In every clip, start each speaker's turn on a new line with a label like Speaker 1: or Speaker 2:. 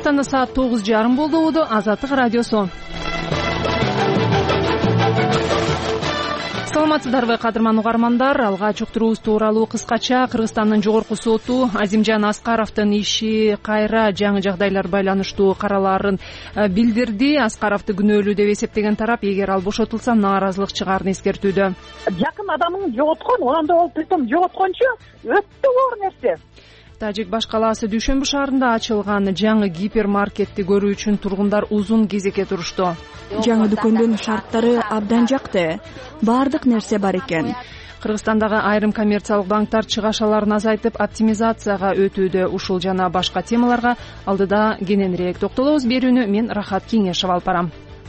Speaker 1: Кыргызстанда саат 9:30 болду. Азаттык радиосу. Саламатсыздарбы, кадырман угармандар? Алгач уктуруубуз тууралуу кыскача. Кыргызстандын жогорку соту Азимжан Аскаровдун иши кайра жаңы жагдайлар байланыштуу каралаарын билдирди. Аскаровду күнөөлүү деп эсептеген тарап, эгер ал бошотулса, нааразылык чыгаарын эскертүүдө.
Speaker 2: Жакын адамың жоготкон, анда ол притом жоготкончу өтө оор нерсе.
Speaker 1: Тажик-Баш калаасы Дүйшөмбү шаарында ачылган жаңы гипермаркетти көрүү үчүн тургундар узун кезекке турушту.
Speaker 3: Жаңы дүкөндүн шарттары абдан жакты. Баардык нерсе бар экен.
Speaker 1: Кыргызстандагы айрым коммерциялык банктар чыгашаларын азайтып, оптимизацияга өтүүдө. Ушул жана башка темаларга алдыда кененирээк токтолобуз. Берүүнү мен Рахат Кеңешев алып барам.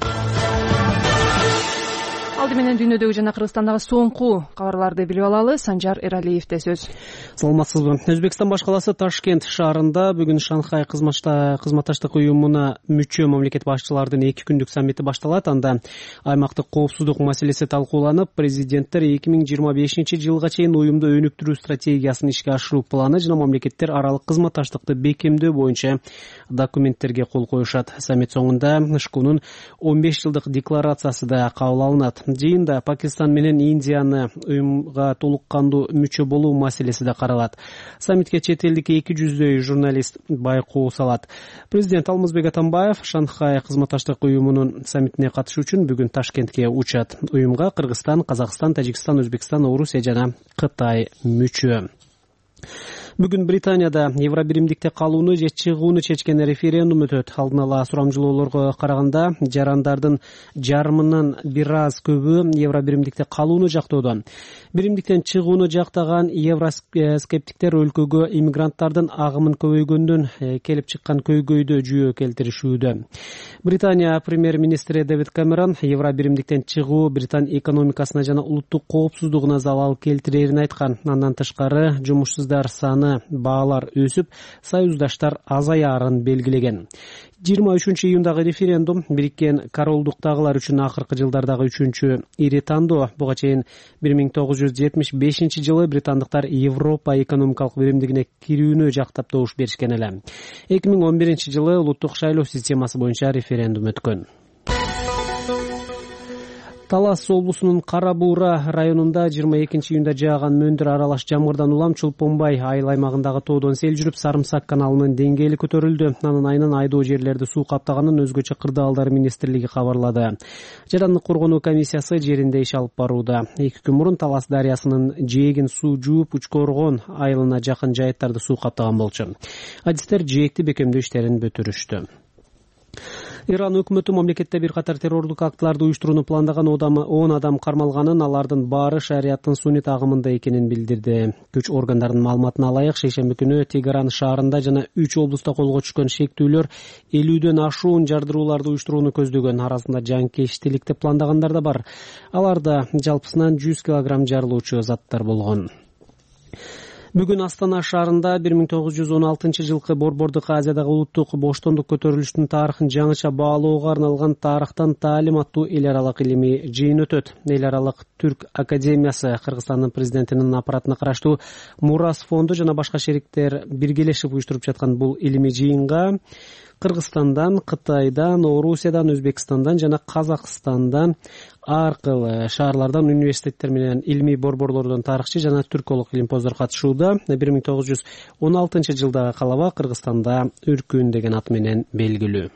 Speaker 1: Алды менен дүйнөдөгү жана Кыргызстандагы соңку кабарларды билип алалы. Санжар Эралиевде сөз.
Speaker 4: Саламатсызбы. Өзбекстан баш калаасы Ташкент шаарында бүгүн Шанхай кызматташтык уюмуна мүчө мамлекет башчыларынын 2 күндүк саммити башталат. Анда аймактык коопсуздук маселеси талкууланып, президенттер 2025 жылга чейин уюмду өнүктүрүү стратегиясын ишке ашыруу планы жана мамлекеттер аралык кызматташтыкты бекемдөө боюнча документтерге кол коюшат. Саммит соңунда ШКУнун 15 жылдык декларациясы да кабыл алынат. Жыйында Пакистан менен Индияны уюмга толук кандуу мүчө болуу маселеси да каралат. Саммитке чет элдик 200 журналист байкоо салат. Президент Алмазбек Атамбаев Шанхай кызматташтык уюмунун саммитине катышуу үчүн бүгүн Ташкентке учат. Уюмга Кыргызстан, Казакстан, Тажикстан, Өзбекстан, Орусия жана Кытай мүчө. Бүгүн Британияда Евробиримдикте калууну же чыгууну чечкен референдум өтөт. Алдын ала сурамжылоолорго караганда жарандардын жарымынан бир аз көбү Евробиримдикте калууну жактоодо. Биримдиктен чыгууну жактаган евроскептиктер өлкөгө иммигранттардын агымын көбөйгөндөн келип чыккан көйгөйдө жүйө келтиришүүдө. Британия премьер-министри Дэвид Камерон Евробиримдиктен чыгуу Британ экономикасына жана улуттук коопсуздугуна залал келтирерин айткан. Андан тышкары жумушсуздар саны, баалар өсүп, союздаштар азаярын белгилеген. 23 июндагы референдум бириккен королдуктагылар үчүн акыркы жылдардагы 3-чү ири тандоо. Буга чейин 1975 жылы британдыктар Европа экономикалык биримдигине кирүүнү жактап добуш беришкен эле. 2011 жылы улуттук шайлоо системасы боюнча референдум өткөн. Талас облусунун Кара Буура районунда 22 июнда жааган мөндүр аралаш жамгырдан улам Чулпонбай айыл аймагындагы тоодон сел жүрүп, Сарымсак каналынын деңгээли көтөрүлдү. Анын айынан айдоо жерлерди суу каптаганын өзгөчө кырдаалдар министрлиги кабарлады. Жарандык коргонуу комиссиясы жеринде иш алып барууда. 2 күн мурун Талас дарыясынын жээгин суу жууп, Учкоргон айылына жакын жайыттарды суу каптаган болчу. Адистер жээгти бекемдөө иштерин бүтүрүштү. Иран өкмөтү мамлекетте бир катар террорлук актыларды уюштурууну пландаган 10 адам кармалганын, алардын баары шариаттын суннит агымында экенин билдирди. Күч органдарынын маалыматына алайык, шейшемби күнү Тегеран шаарында жана 3 облуста колго түшкөн шектүүлөр 50дөн ашуун жардырууларды уюштурууну көздөгөн. Арасында жанкечтиликти пландагандар да бар. Аларда жалпысынан 100 килограмм жарылуучу заттар болгон. Бүгүн Астана шаарында 1916 жылкы Борбордук Азиядагы улуттук боштондук көтөрүлүшүнүн тарыхын жаңыча баалоого арналган тарыхтан таалим аттуу эл аралык илимий жыйын өтөт. Эл аралык Түрк академиясы, Кыргызстандын президентинин аппаратына караштуу Мурас фонду жана башка шериктер биргелешип уюштуруп жаткан бул илимий жыйынга Кыргызстандан, Кытайдан, Орусиядан, Өзбекстандан жана Казакстандан аркылы шаарлардан, университеттер менен илимий борборлордон тарыхчы жана түрколог илимпоздор катышууда. 1916 жылдагы калаба Кыргызстанда Үркүн деген ат менен белгилүү.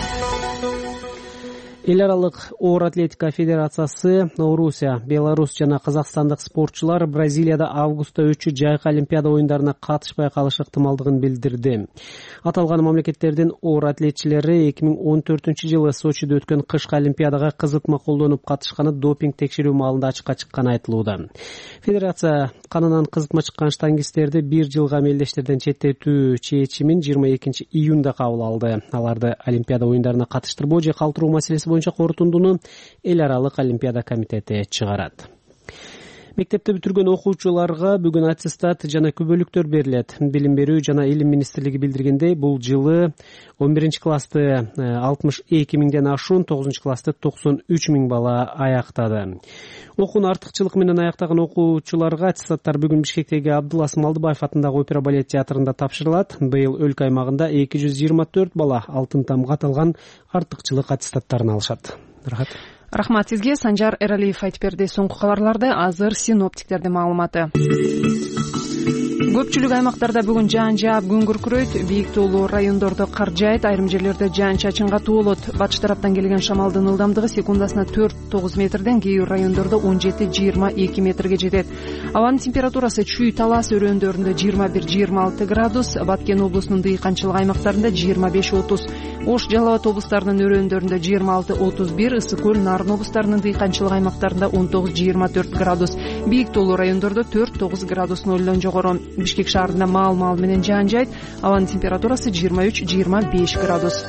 Speaker 4: Эл аралык оор атлетика федерациясы Орусия, Беларусь жана казакстандык спортчулар Бразилияда августта өтчү жайкы олимпиада оюндарына катышпай калыш ыктымалдыгын билдирди. Аталган мамлекеттердин оор атлетчилери 2014 жылы Сочиде өткөн кышкы олимпиадага кызытма колдонуп катышканы допинг текшерүү маалында ачыкка чыкканы айтылууда. Федерация канынан кызытма чыккан штангисттерди 1 жылга мелдештерден четтетүү чечимин 22 июнда кабыл алды. Аларды олимпиада оюндарына катыштырбоо же калтыруу маселеси боюнча корутундуну эл аралык олимпиада комитети чыгарат. Мектепти бүтүргөн окуучуларга бүгүн аттестат жана күбөлүктөр берилет. Билим берүү жана илим министрлиги билдиргендей, бул жылы 11 классты 62 миңден ашуун, 9 классты 93 миң бала аяктады. Окууну артыкчылык менен аяктаган окуучуларга аттестаттар бүгүн Бишкектеги Абдулла Смалдыбаев атындагы опера балет театрында тапшырылат. Быйыл өлкө аймагында 224 бала алтын тамга аталган артыкчылык аттестаттарын алышат.
Speaker 1: Рахмат сизге. Санжар Эралиев айтып берди. Соңку кабарларды азыр синоптиктердин маалыматы. Көпчүлүк аймактарда бүгүн жаан жаап күн күркүрөйт. Бийик тоолуу райондордо кар жаайт, айрым жерлерде жаан-чачын катуу болот. Батыш тараптан келген шамалдын ылдамдыгы секундасына 4-9 метрден, кээ бир райондордо 17-22 метрге жетет. Абанын температурасы Чүй Талас өрөөндөрүндө 21-26 градус, Баткен облусунун дыйканчылык аймактарында 25-30, Ош, Жалал Абад облустарынын өрөөндөрүндө 26-31, Ысык көл, Нарын облустарынын дыйканчылык аймактарында 19-24 градус, бийик тоолуу райондордо 4-9 градус нөлдөн жогору. Бишкек шаарында маал менен жаан жайт, абанын температурасы 23-25 градус.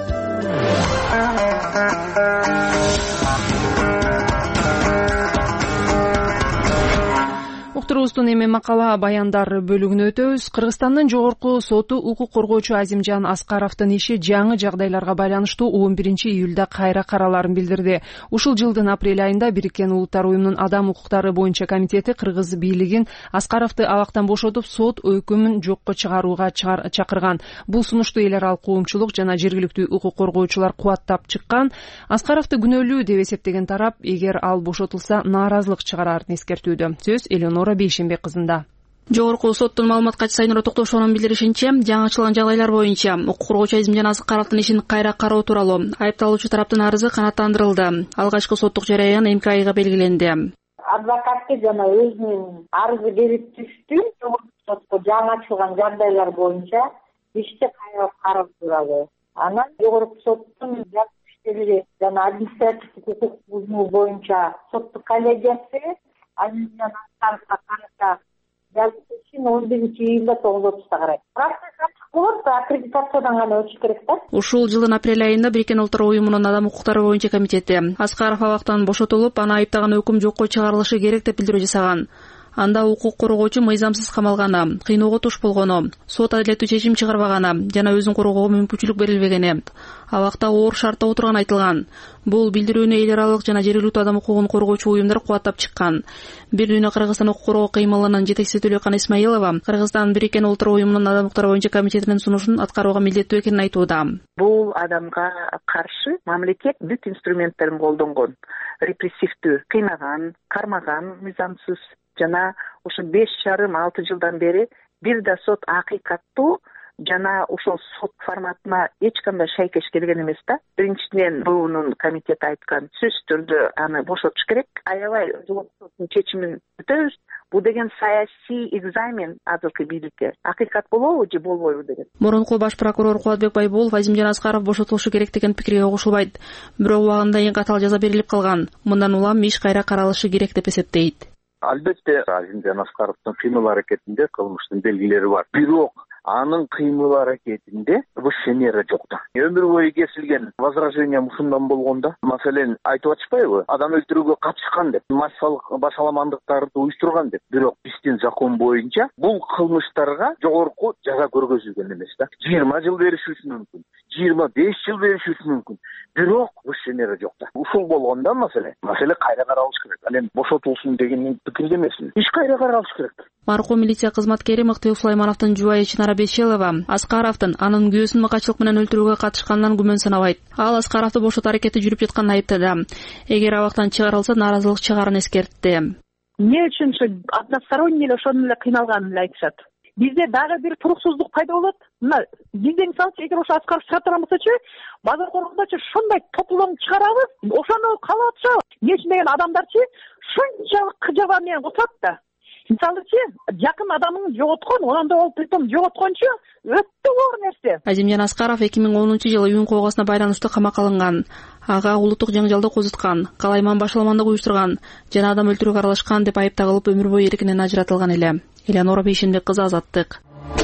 Speaker 1: Уктуруубуздун эми макала баяндар бөлүгүнө өтөбүз. Кыргызстандын жогорку соту укук коргоочу Азимжан Аскаровдун иши жаңы жагдайларга байланыштуу 11 июлда кайра караларын билдирди. Ушул жылдын апрель айында Бириккен Улуттар уюмунун адам укуктары боюнча комитети кыргыз бийлигин Аскаровду абактан бошотуп, сот өкүмүн жокко чыгарууга чакырган. Бул сунушту эл аралык коомчулук жана жергиликтүү укук коргоочулар кубаттап чыккан. Аскаровду күнөөлүү деп эсептеген тарап, эгер ал бошотулса, нааразылык чыгарарын эскертүүдө. Сөз Элеонора Бейшенбек кызында.
Speaker 5: Жогорку соттун маалымат катчысы Айнура Токтошованын билдиришинче, жаңы ачылган жагдайлар боюнча укук коргоочу Азимжан Аскаровдун ишин кайра кароо тууралуу айыпталуучу тараптын арызы канааттандырылды. Алгачкы соттук жараян МКИга белгиленди.
Speaker 2: Адвокатты жана өзүнүн арызы берип түштү. Жогорку сотто жаңы ачылган жагдайлар боюнча ишти кайра кароо тууралуу. Анан жогорку соттун иштери жана административдик укук бузуу боюнча соттук коллегиясы Азимжан Аскаровго карата жазуу ишин 11 июлда 9:30 карайт. Процесс ачык болот, аккредитациядан гана өтүш керек да.
Speaker 5: Ушул жылдын апрель айында Бириккен Улуттар уюмунун адам укуктары боюнча комитети Аскаров абактан бошотулуп, аны айыптаган өкүм жокко чыгарылышы керек деп билдирүү жасаган. Анда укук коргоочу мыйзамсыз камалганы, кыйноого туш болгону, сот адилеттүү чечим чыгарбаганы жана өзүн коргоого мүмкүнчүлүк берилбегени, абакта оор шартта отурганы айтылган. Бул билдирүүнү эл аралык жана жергиликтүү адам укугун коргоочу уюмдар кубаттап чыккан. Билдирүүнү Кыргызстан укук коргоо кыймылынын жетекчиси Төлөкан Исмаилова Кыргызстан Бириккен Улуттар уюмунун адам укуктары боюнча комитетинин сунушун аткарууга милдеттүү экенин айтууда.
Speaker 6: Бул адамга каршы мамлекет бүт инструменттерин колдонгон. Репрессивдүү, кыйнаган, кармаган, мыйзамсыз жана ушу 5,5-6 жылдан бери бир да сот акыйкаттуу жана ошол сот форматына эч кандай шайкеш келген эмес да. Биринчиден буунун комитети айткан сөзсүз түрдө аны бошотуш керек. Аябай соттун чечимин күтөбүз. Бул деген саясий экзамен азыркы бийликке. Акыйкат болобу же болбойбу деген.
Speaker 5: Мурунку баш прокурор Кубатбек Байбулов Азимжан Аскаров бошотулушу керек деген пикирге кошулбайт. Бирок убагында эң катаал жаза берилип калган. Мындан улам иш кайра каралышы керек деп эсептейт.
Speaker 7: Албетте Азимжан Аскаровдун кыймыл аракетинде кылмыштын белгилери бар. Бирок анын кыймыл аракетинде вышенера жок да. Өмүр бою кесилген возражение мушундан болгондо, маселен айтып атышпайбы? Адам өлтүрүүгө катышкан деп, массалык башаламандыктарды уюштурган деп. Бирок биздин закон боюнча бул кылмыштарга жогорку жаза көргөзүлгөн эмес да. 20 жыл беришиши мүмкүн, 25 жыл беришиши мүмкүн. Бирок вышенера жок да. Ушул болгондо маселе кайра каралыш керек. Ал эми бошотулсун деген пикирде эмесмин. Иш кайра каралыш керек.
Speaker 5: Маркум милиция кызматкери Мыктыбек Сулаймановдун жубайы Чынара Бешелова Аскаровдун анын күйөөсүн макачылык менен өлтүрүүгө катышканынан күмөн санабайт. Ал Аскаровду бошотуу аракети жүрүп жатканын айыптады. Эгер абактан чыгарылса, нааразылык чыгарын эскертти.
Speaker 2: Эмне үчүн ушу односторонний эле ошону эле кыйналганын эле айтышат. Бизде дагы бир туруксуздук пайда болот. Мына бизде мисалы эгер ошо Аскаров чыга турган болсочу, базар коргондочу ушундай топлом чыгарабыз, ошону каалап атышабыз. Эмне үчүн деген адамдарчы шунчалык кыжаба менен кутат да. Мисалычы, жакын адамын жоготкон, онда ол притом жоготкончу өтө оор нерсе.
Speaker 5: Азимжан Аскаров 2010-жылы Үйүн коогасына байланыштуу камакка алынган. Ага улуттук жаңжалды козуткан, калайман башаламандык уюштурган жана адам өлтүрүүгө аралашкан деп айыпталып өмүр бою эркинен ажыратылган эле. Элеонора Бейшенбек кызы, Азаттык.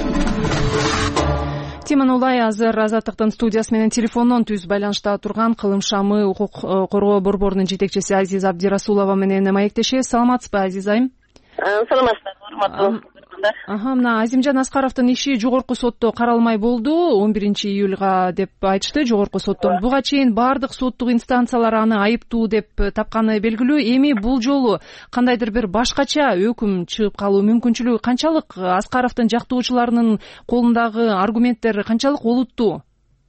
Speaker 1: Теманы улай азыр Азаттыктын студиясы менен телефондон түз байланышта турган Кылым шамы укук коргоо борборунун жетекчиси Азиз Абдирасулова менен маектешебиз. Саламатсызбы, Азиз айым?
Speaker 8: саламатсыздарбы, урматтуу
Speaker 1: мына Азимжан Аскаровдун иши жогорку сотто каралмай болду, 11-июлга деп айтышты жогорку соттон. Буга чейин баардык соттук инстанциялар аны айыптуу деп тапканы белгилүү. Эми бул жолу кандайдыр бир башкача өкүм чыгып калуу мүмкүнчүлүгү канчалык? Аскаровдун жактоочуларынын колундагы аргументтер канчалык олуттуу?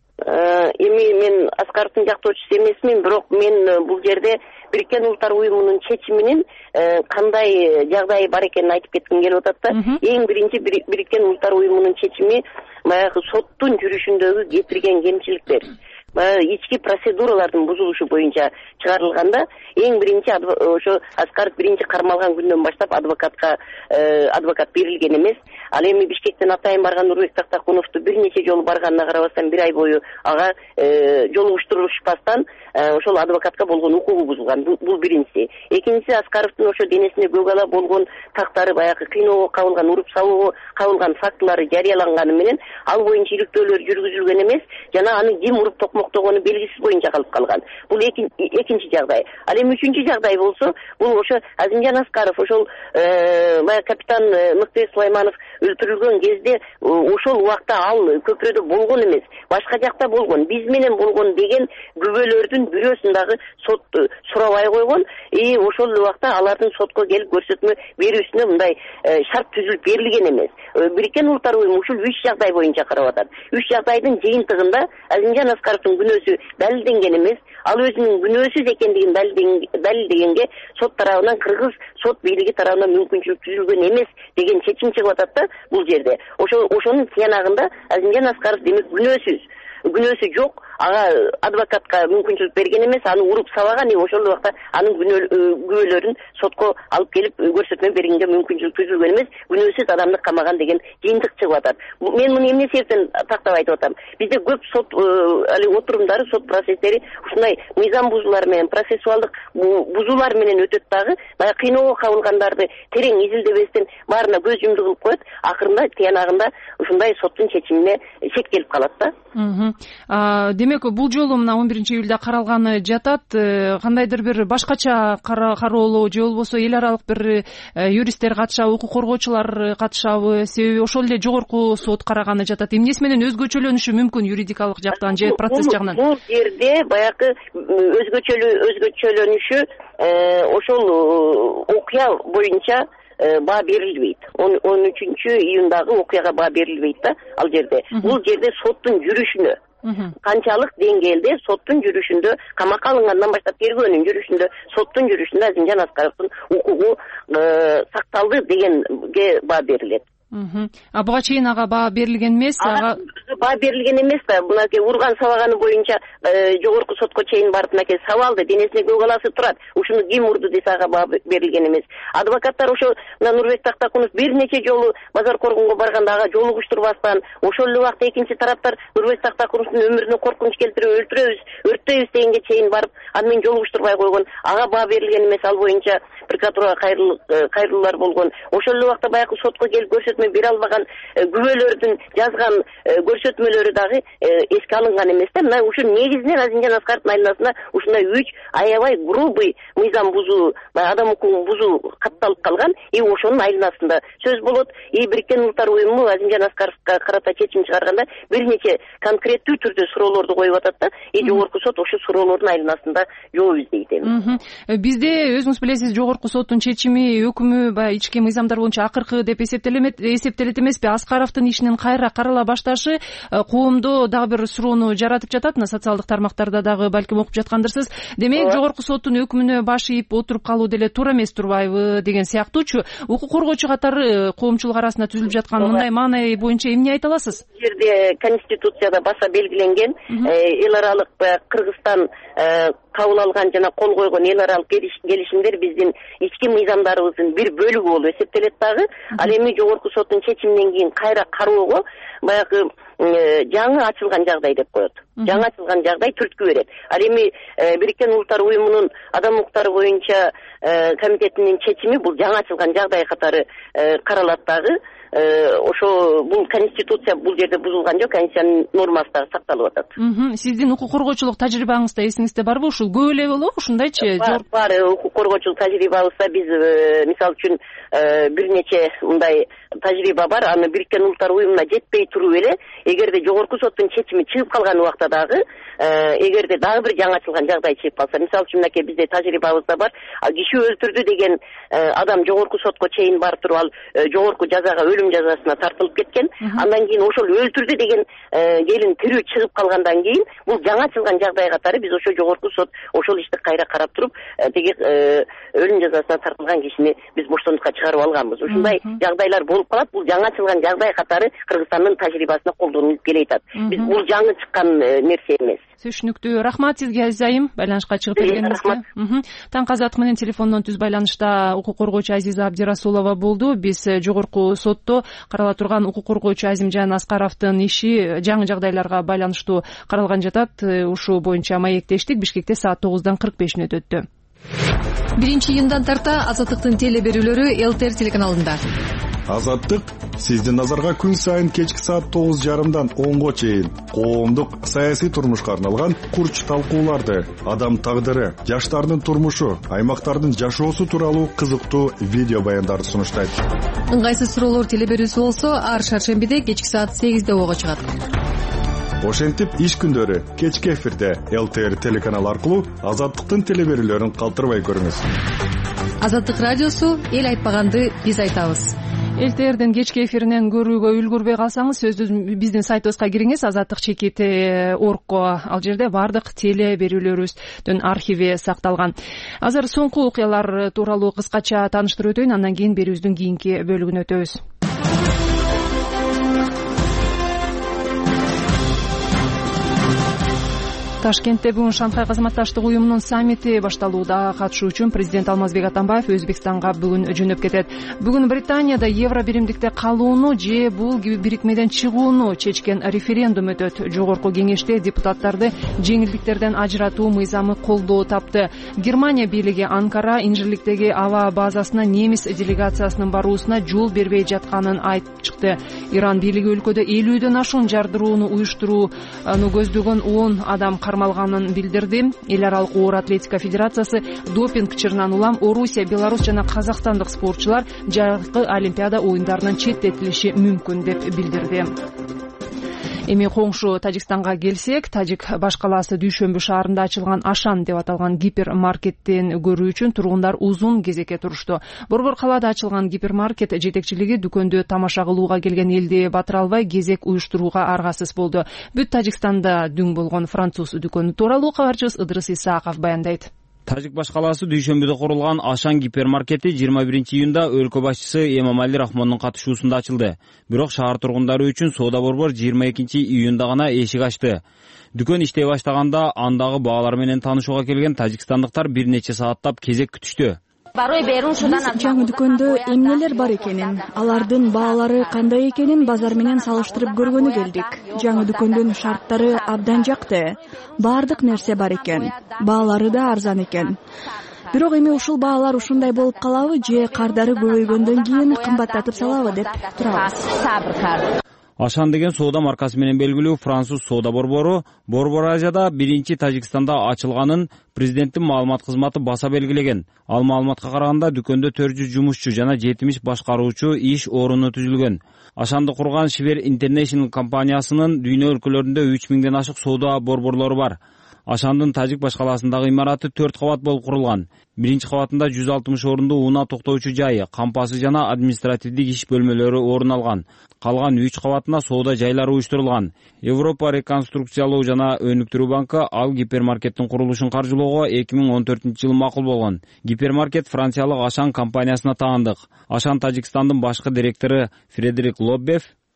Speaker 8: Эми мен Аскаровдун жактоочусу эмесмин, бирок мен бул жерде Бириккен Улуттар Уюмунун чечиминин кандай жагдай бар экенин айтып кетким келип атат да. Эң биринчи Бириккен Улуттар Уюмунун чечими баягы соттун жүрүшүндөгү кетирген кемчиликтер, ички процедуралардын бузулушу боюнча чыгарылганда, эң биринчи ошо Аскаров биринчи кармалган күндөн баштап адвокат берилген эмес. Ал эми Бишкектен атайын барган Нурбек Тактакуновду бир нече жолу барганына карабастан 1 ай бою ага жолугуштурушпастан ошол адвокатка болгон укугу бузулган. Бул биринчиси. Экинчиси, Аскаровдун ошо денесине көк ала болгон тактары, баягы кыйноого кабылган, уруп салууга кабылган фактылары жарыяланганы менен ал боюнча иликтөөлөр жүргүзүлгөн эмес, жана аны ким уруп токмоктогону белгисиз боюнча калып калган. Бул экинчи жагдай. Ал эми үчүнчү жагдай болсо, бул ошо Азимжан Аскаров ошол баягы капитан Мыктыбек Сулайманов өлтүрүлгөн кезде ошол убакта ал көпүрөдө болгон эмес, башка жакта болгон, биз менен болгон деген күбөлөрдүн бирөөсүн дагы сот сурабай койгон. Ошол убакта алардын сотко келип көрсөтмө берүүсүнө мындай шарт түзүлүп берилген эмес. Бириккен Улуттар Уюму ушул 3 жагдай боюнча карап атат. 3 жагдайдын жыйынтыгында Азимжан Аскаровдун күнөөсү далилденген эмес. Ал өзүнүн күнөөсүз экендигин далилдегенге сот тарабынан, кыргыз сот бийлиги тарабынан мүмкүнчүлүк түзүлгөн эмес деген чечим чыгып атат да бул жерде. Ошонун тиянагында Азимжан Аскаров демек күнөөсү жок, ага адвокатка мүмкүнчүлүк берген эмес, аны уруп сабаган, ошол убакта анын күбөлөрүн сотко алып келип көрсөтмө бергенге мүмкүнчүлүк түзүлгөн эмес, күнөөсүз адамды камаган деген жыйынтык чыгып атат. Мен муну эмне себептен тактап айтып атам? Бизде көп сот отурумдары, сот процесстери ушундай мыйзам бузуулар менен, процессуалдык бузуулар менен өтөт дагы, баягы кыйноого кабылгандарды терең изилдебестен баарына көз жумду кылып коет, акырында тиянагында ушундай соттун чечимине шектелип калат да.
Speaker 1: Демек, бул жолу мына 11-июлда каралганы жатат. Кандайдыр бир башкача кароолоо же болбосо эл аралык бир юристтер катышабы, укук коргоочулар катышабы? Себеби ошол эле жогорку сот караганы жатат. Эмнеси менен өзгөчөлөнүшү мүмкүн юридикалык жактан же процесс жагынан?
Speaker 8: Бул жерде баягы өзгөчөлөнүшү ошол окуя боюнча баа берилбейт. 13-июндагы окуяга баа берилбейт да ал жерде. Бул жерде соттун жүрүшүнө, канчалык деңгээлде соттун жүрүшүндө, камакка алынгандан баштап тергөөнүн жүрүшүндө, соттун жүрүшүндө Азимжан Аскаровдун укугу сакталды дегенге баа берилет.
Speaker 1: Буга чейин ага баа берилген эмес,
Speaker 8: баа берилген эмес да. Мынакей урган сабаганы боюнча жогорку сотко чейин барып мынакей сабалды, денесине көк аласы турат. Ушуну ким урду десе ага баа берилген эмес. Адвокаттар ошо Нурбек Тактакунов бир нече жолу базар коргонго барганда ага жолугуштурбастан, ошол убакта экинчи тараптар Нурбек Тактакуновдун өмүрүнө коркунуч келтирип өлтүрөбүз, өрттөйбүз дегенге чейин барып, аны менен жолугуштурбай койгон. Ага баа берилген эмес, ал боюнча прокуратурага кайрылуулар болгон. Ошол убакта баягы сотко келип көрсөтмө бере албаган күбөлөрдүн жазган көрсөтмөлөрү дагы эске алынган эмес да. Мына ушул негизинен Азимжан Аскаровдун айланасына ушундай 3 аябай грубый мыйзам бузуу, адам укугун бузуу катталып калган. Ошонун айланасында сөз болот. Бириккен Улуттар Уюму Азимжан Аскаровго карата чечим чыгарганда бир нече конкреттүү түрдө суроолорду коюп атат да. Жогорку сот ошол суроолордун айланасында жооп издейт эми.
Speaker 1: Бизде өзүңүз билесиз, жогорку соттун чечими, өкүмү баягы ички мыйзамдар боюнча акыркы деп эсептелет эмеспи? Аскаровдун ишинин кайра карала башташы коомдо дагы бир суроону жаратып жатат. Мына социалдык тармактарда дагы балким окуп жаткандырсыз. Демек, жогорку соттун өкүмүнө баш ийип отуруп калуу деле туура эмес турбайбы деген сыяктуучу. Укук коргоочу катары коомчулук арасында түзүлүп жаткан мындай маанай боюнча эмне айта аласыз?
Speaker 8: Бул жерде Конституцияда баса белгиленген, эл аралык Кыргызстан кабыл алган жана кол койгон эл аралык келишимдер биздин ички мыйзамдарыбыздын бир бөлүгү болуп эсептелет дагы. Ал эми жогорку соттун чечиминен кийин кайра кароого баягы жаңы ачылган жагдай деп коет. жаңы ачылган жагдай түрткү берет. Ал эми Бириккен Улуттар Уюмунун адам укуктары боюнча комитетинин чечими бул жаңы ачылган жагдай катары каралат дагы. Ошо бул конституция бул жерде бузулган жок, конституциянын нормасы дагы сакталып атат.
Speaker 1: Сиздин укук коргоочулук тажрыйбаңызда эсиңизде барбы? Ушул көп эле болобу ушундайчы?
Speaker 8: Бар, укук коргоочулук тажрыйбабызда биз мисалы үчүн бир нече мындай тажрыйба бар. Аны Бириккен Улуттар Уюмуна жетпей туруп эле, эгерде жогорку соттун чечими чыгып калган убакта дагы, эгерде дагы бир жаңы ачылган жагдай чыгып калса, мисалы үчүн мынакей бизде тажрыйбабызда бар, киши өлтүрдү деген адам жогорку сотко чейин барып туруп ал жогорку жазага өлүм жазасына тартылып кеткен. Андан кийин ошол өлтүрдү деген келин тирүү чыгып калгандан кийин бул жаңы ачылган жагдай катары биз ошо жогорку сот ошол ишти кайра карап туруп теги өлүм жазасына тартылган кишини биз боштондукка чыгарып алганбыз. Ушундай жагдайлар болуп калат. Бул жаңы ачылган жагдай катары Кыргызстандын тажрыйбасына колдонулуп келе атат. Биз бул жаңы чыккан нерсе эмес.
Speaker 1: Түшүнүктүү. Рахмат сизге, Азиз айым, байланышка чыгып келгениңизге. Таңкы азаттык менен телефондон түз байланышта укук коргоочу Азиза Абдирасулова болду. Биз жогорку сотто карала турган укук коргоочу Азимжан Аскаровдун иши жаңы жагдайларга байланыштуу каралган жатат. Ушул боюнча маектештик. Бишкекте саат 9:45 өттү.
Speaker 9: 1-июндан тарта Азаттыктын теле берүүлөрү ЛТР телеканалында.
Speaker 10: Азаттык сиздин назарга күн сайын кечки саат 9:30 10го чейин коомдук саясий турмушка арналган курч талкууларды, адам тагдыры, жаштардын турмушу, аймактардын жашоосу тууралуу кызыктуу видео баяндарды сунуштайт.
Speaker 9: Ыңгайсыз суроолор теле берүүсү болсо ар шаршембиде кечки саат 8:00 ого чыгат.
Speaker 10: Ошентип иш күндөрү кечки эфирде ЛТР телеканалы аркылуу Азаттыктын теле берүүлөрүн калтырбай көрүңүз.
Speaker 9: Азаттык радиосу эл айтпаганды биз айтабыз.
Speaker 1: ЛТРдин кечки эфиринен көрүүгө үлгүрбөй калсаңыз, сөзсүз биздин сайтыбызга кириңиз, azattik.org. Ал жерде бардык теле берүүлөрүбүздүн архиви сакталган. Азыр соңку окуялар тууралуу кыскача тааныштырып өтөйүн, андан кийин берүүбүздүн кийинки бөлүгүнө өтөбүз. Ташкентте бүгүн Шанхай кызматташтык уюмунун саммити башталууда. Катышуу үчүн президент Алмазбек Атамбаев Өзбекстанга бүгүн жөнөп кетет. Бүгүн Британияда евро биримдикте калууну же бул бирикмеден чыгууну чечкен референдум өтөт. Жогорку кеңеште депутаттарды жеңилдиктерден ажыратуу мыйзамы колдоо тапты. Германия бийлиги Анкара инжирликтеги аба базасына немис делегациясынын баруусуна жол бербей жатканын айтып чыкты. Иран бийлиги өлкөдө 50дөн ашуун жардырууну уюштурууну көздөгөн 10 адам кармалганын билдирди. Эл аралык оор атлетика федерациясы допинг чырынан улам Орусия, Беларусь жана казакстандык спортчулар жайкы Олимпиада оюндарынан четтетилиши мүмкүн деп билдирди. Эми коңшу Тажикстанга келсек, Тажик баш калаасы Дүйшөмбү шаарында ачылган Ашан деп аталган гипермаркеттен көрүү үчүн тургундар узун кезекке турушту. Борбор калаада ачылган гипермаркет жетекчилиги дүкөндү тамаша кылууга келген элди батыра албай кезек уюштурууга аргасыз болду. Бүт Тажикстанда дүң болгон француз дүкөнү тууралуу кабарчыбыз Ыдырыс Исааков баяндайт.
Speaker 11: Тажик баш калаасы Дүйшөмбүдө курулган Ашан гипермаркети 21-июнда өлкө башчысы Эмомали Рахмондун катышуусунда ачылды. Бирок шаар тургундары үчүн соода борбор 22-июнда гана эшик ачты. Дүкөн иштей баштаганда андагы баалар менен таанышууга келген тажикстандыктар бир нече сааттап кезек күтүштү.
Speaker 3: Биз жаңы дүкөндө эмнелер бар экенин, алардын баалары кандай экенин базар менен салыштырып көргөнү келдик. Жаңы дүкөндүн шарттары абдан жакты. Бардык нерсе бар экен. Баалары да арзан экен. Бирок эми ушул баалар ушундай болуп калабы же кардары көбөйгөндөн кийин кымбаттатып салабы деп турабыз.
Speaker 11: Ашан деген соода маркасы менен белгилүү француз соода борбору Борбор Азияда биринчи Тажикстанда ачылганын президенттин маалымат кызматы баса белгилеген. Ал маалыматка караганда дүкөндө 400 жумушчу жана 70 башкаруучу иш оруну түзүлгөн. Ашанды курган Шивер International компаниясынын дүйнө өлкөлөрүндө 3000ден ашык соода борборлору бар. Ашандын Тажик баш калаасындагы имараты 4 кабат болуп курулган. Биринчи кабатында 160 орундуу унаа токтоочу жайы, кампасы жана административдик иш бөлмөлөрү орун алган. Калган 3 кабатына соода жайлары уюштурулган. Европа реконструкциялоо жана өнүктүрүү банкы ал гипермаркеттин курулушун каржылоого 2014-жылы макул болгон. Гипермаркет франциялык Ашан компаниясына таандык. Ашан Тажикстандын башкы директору Фредерик Лоббев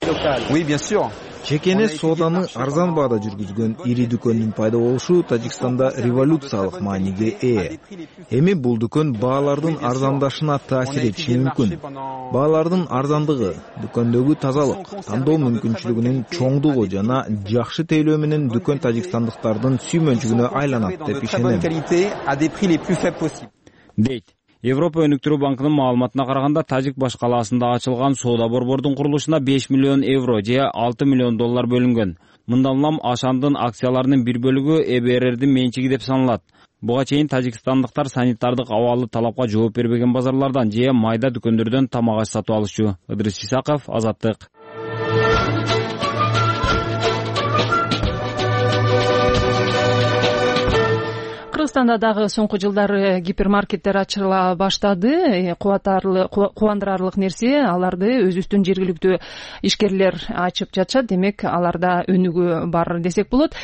Speaker 12: чекене сооданы арзан баада жүргүзгөн ири дүкөндүн пайда болушу Тажикстанда революциялык мааниге ээ. Эми бул дүкөн баалардын арзандашына таасир этиши мүмкүн. Баалардын арзандыгы, дүкөндөгү тазалык, тандоо мүмкүнчүлүгүнүн чоңдугу жана жакшы тейлөө менен дүкөн тажикстандыктардын сүймөнчүгүнө айланат деп ишенем.
Speaker 11: Дейт. Европа өнүктүрүү банкынын маалыматына караганда Тажик баш калаасында ачылган соода борбордун курулушуна 5 миллион евро же 6 миллион доллар бөлүнгөн. Мындан улам Ашандын акцияларынын бир бөлүгү ЭБРРдин менчиги деп саналат. Буга чейин тажикстандыктар санитардык абалдуу талапка жооп бербеген базарлардан же майда дүкөндөрдөн тамак аш сатып алышчу. Ыдрис Исаков, Азаттык.
Speaker 1: Кыргызстанда дагы соңку жылдары гипермаркеттер ачыла баштады. Кубандырарлык нерсе, аларды өзүбүздүн жергиликтүү ишкерлер ачып жатышат. Демек, аларда өнүгүү бар десек болот.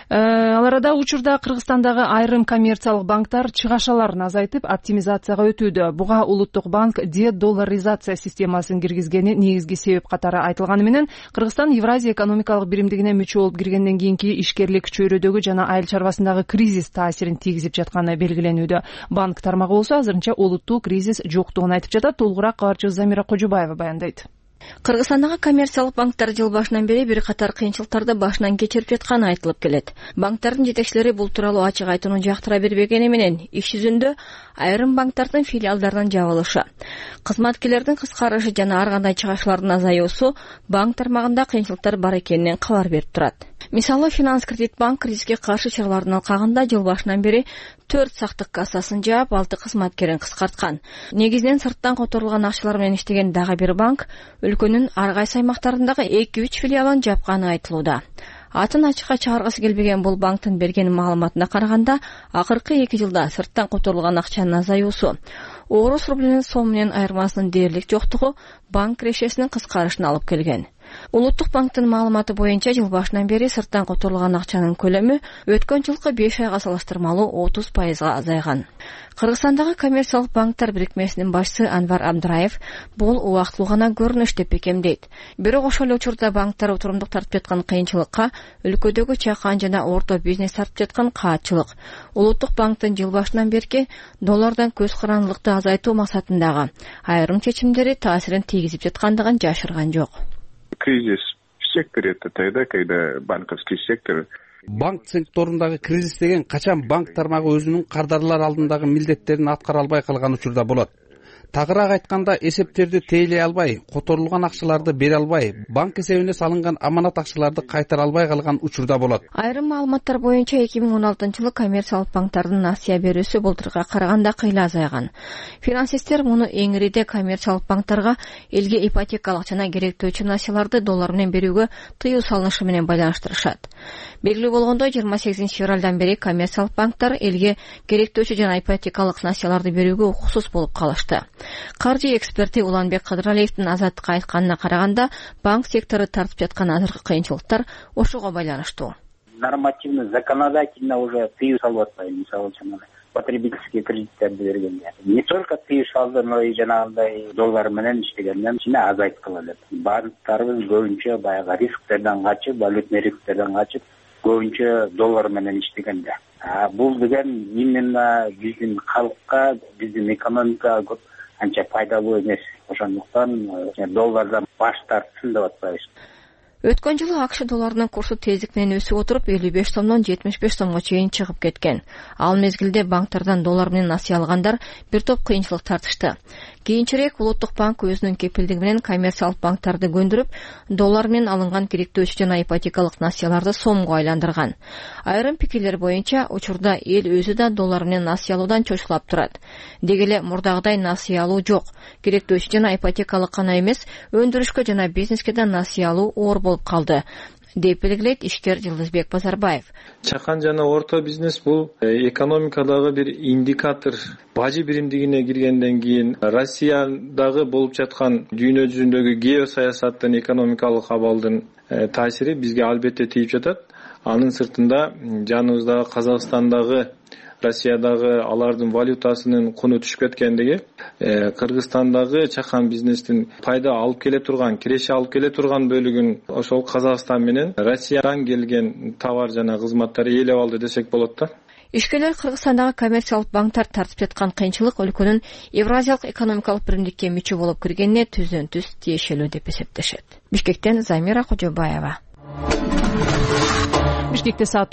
Speaker 1: Ал арада учурда Кыргызстандагы айрым коммерциялык банктар чыгашаларын азайтып, оптимизацияга өтүүдө. Буга Улуттук банк дедолларизация системасын киргизгени негизги себеп катары айтылганы менен, Кыргызстан Евразия экономикалык биримдигине мүчө болуп киргенден кийинки ишкерлик чөйрөдөгү жана айыл чарбасындагы кризис таасирин тийгизип жатканы белгиленүүдө. Банк тармагы болсо азырынча олуттуу кризис жоктугун айтып жатат. Толугураак кабарчыбыз Замира Кожубаева баяндайт.
Speaker 13: Кыргызстандагы коммерциялык банктар жыл башынан бери бир катар кыйынчылыктарды башынан кечирип жатканы айтылып келет. Банктардын жетекчилери бул тууралуу ачык айтууну жактыра бербегени менен, иш жүзүндө айрым банктардын филиалдарынын жабылышы, кызматкерлердин кыскарышы жана ар кандай чыгашуулардын азаюусу банк тармагында кыйынчылыктар бар экенинен кабар берип турат. Мисалы, Финанс Кредит банк кризиске каршы чаралардын алкагында жыл башынан бери 4 сактык кассасын жаап, 6 кызматкерин кыскарткан. Негизинен сырттан которулган акчалар менен иштеген дагы бир банк өлкөнүн ар кайсы аймактарындагы 2-3 филиалын жапканы айтылууда. Атын ачыкка чыгаргысы келбеген бул банктын берген маалыматына караганда, акыркы 2 жылда сырттан которулган акчанын азаюусу, орус рублинин сом менен айырмасынын дээрлик жоктугу банк кирешесинин кыскарышына алып келген. Улуттук банктын маалыматы боюнча жыл башынан бери сырттан которулган акчанын көлөмү өткөн жылкы 5 айга салыштырмалуу 30% азайган. Кыргызстандагы коммерциялык банктар бирикмесинин башчысы Анвар Абдраев бул убактылуу гана көрүнүш деп бекемдейт. Бирок ошол эле учурда банктар отурумдук тартып жаткан кыйынчылыкка өлкөдөгү чакан жана орто бизнес тартып жаткан каатчылык, Улуттук банктын жыл башынан берки доллардан көз карандылыкты азайтуу максатындагы айрым чечимдери таасирин тийгизип жаткандыгын жашырган жок.
Speaker 14: Кризис в секторе — это тогда, когда банковский сектор.
Speaker 15: Банк секторундагы кризис деген качан банк тармагы өзүнүн кардарлар алдындагы милдеттерин аткара албай калган учурда болот. Тагыраак айтканда, эсептерди тейлей албай, которулган акчаларды бере албай, банк эсебине салынган аманат акчаларды кайтара албай калган учурда болот.
Speaker 13: Айрым маалыматтар боюнча 2016-жылы коммерциялык банктардын насыя берүүсү былтырга караганда кыйла азайган. Финансисттер муну эң ириде коммерциялык банктарга элге ипотекалык жана керектөөчү насыяларды доллар менен берүүгө тыюу салынышы менен байланыштырышат. Белгилүү болгондой, 28 февралдан бери коммерциялык банктар элге керектөөчү жана ипотекалык насыяларды берүүгө укуксуз болуп калышты. Каржы эксперти Уланбек Кадыралиевдин Азаттыкка айтканына караганда, банк сектору тартып жаткан азыркы кыйынчылыктар ошого байланыштуу.
Speaker 16: Нормативно, законодательно уже тыюу салып атпайбы, мисалы үчүн потребительский кредиттерди бергенде. Не только тыюу салды, но и жанагындай доллар менен иштегенден кичине азайткыла элек. Банктарыбыз көбүнчө баягы рисктерден качып, валютный рисктерден качып, көбүнчө доллар менен иштегенде. Бул деген именно биздин калкка, биздин экономикага көп анча пайдалуу эмес. Ошондуктан доллардан баш тартсын деп атпайбыз.
Speaker 13: Өткөн жылы АКШ долларынын курсу тездик менен өсүп отуруп 55 сомдон 75 сомго чейин чыгып кеткен. Ал мезгилде банктардан доллар менен насыя алгандар бир топ кыйынчылык тартышты. Кийинчерээк Улуттук банк өзүнүн кепилдиги менен коммерциялык банктарды көндүрүп, доллар менен алынган керектөөчү жана ипотекалык насыяларды сомго айландырган. Айрым пикирлер боюнча, учурда эл өзү да доллар менен насыя алуудан чочулап турат. Деги эле мурдагыдай насыя алуу жок. Керектөөчү жана ипотекалык гана эмес, өндүрүшкө жана бизнеске да насыя алуу оор болуп калды, деп белгилейт ишкер Жылдызбек Базарбаев.
Speaker 17: Чакан жана орто бизнес бул экономикадагы бир индикатор. Бажы биримдигине киргенден кийин Россиядагы болуп жаткан дүйнө жүзүндөгү геосаясаттын экономикалык абалдын таасири бизге албетте тийип жатат. Анын сыртында жаныбыздагы Казакстандагы Россиядагы алардын валютасынын куну түшүп кеткендиги Кыргызстандагы чакан бизнестин пайда алып келе турган, киреше алып келе турган бөлүгүн ошол Казакстан менен Россиядан келген товар жана кызматтар ээлеп алды десек болот да.
Speaker 13: Ишкерлер Кыргызстандагы коммерциялык банктар тартып жаткан кыйынчылык өлкөнүн Евразиялык экономикалык биримдикке мүчө болуп киргенине түздөн түз тиешелүү деп эсептешет. Бишкектен Замира Кожобаева.
Speaker 1: Бишкекте саат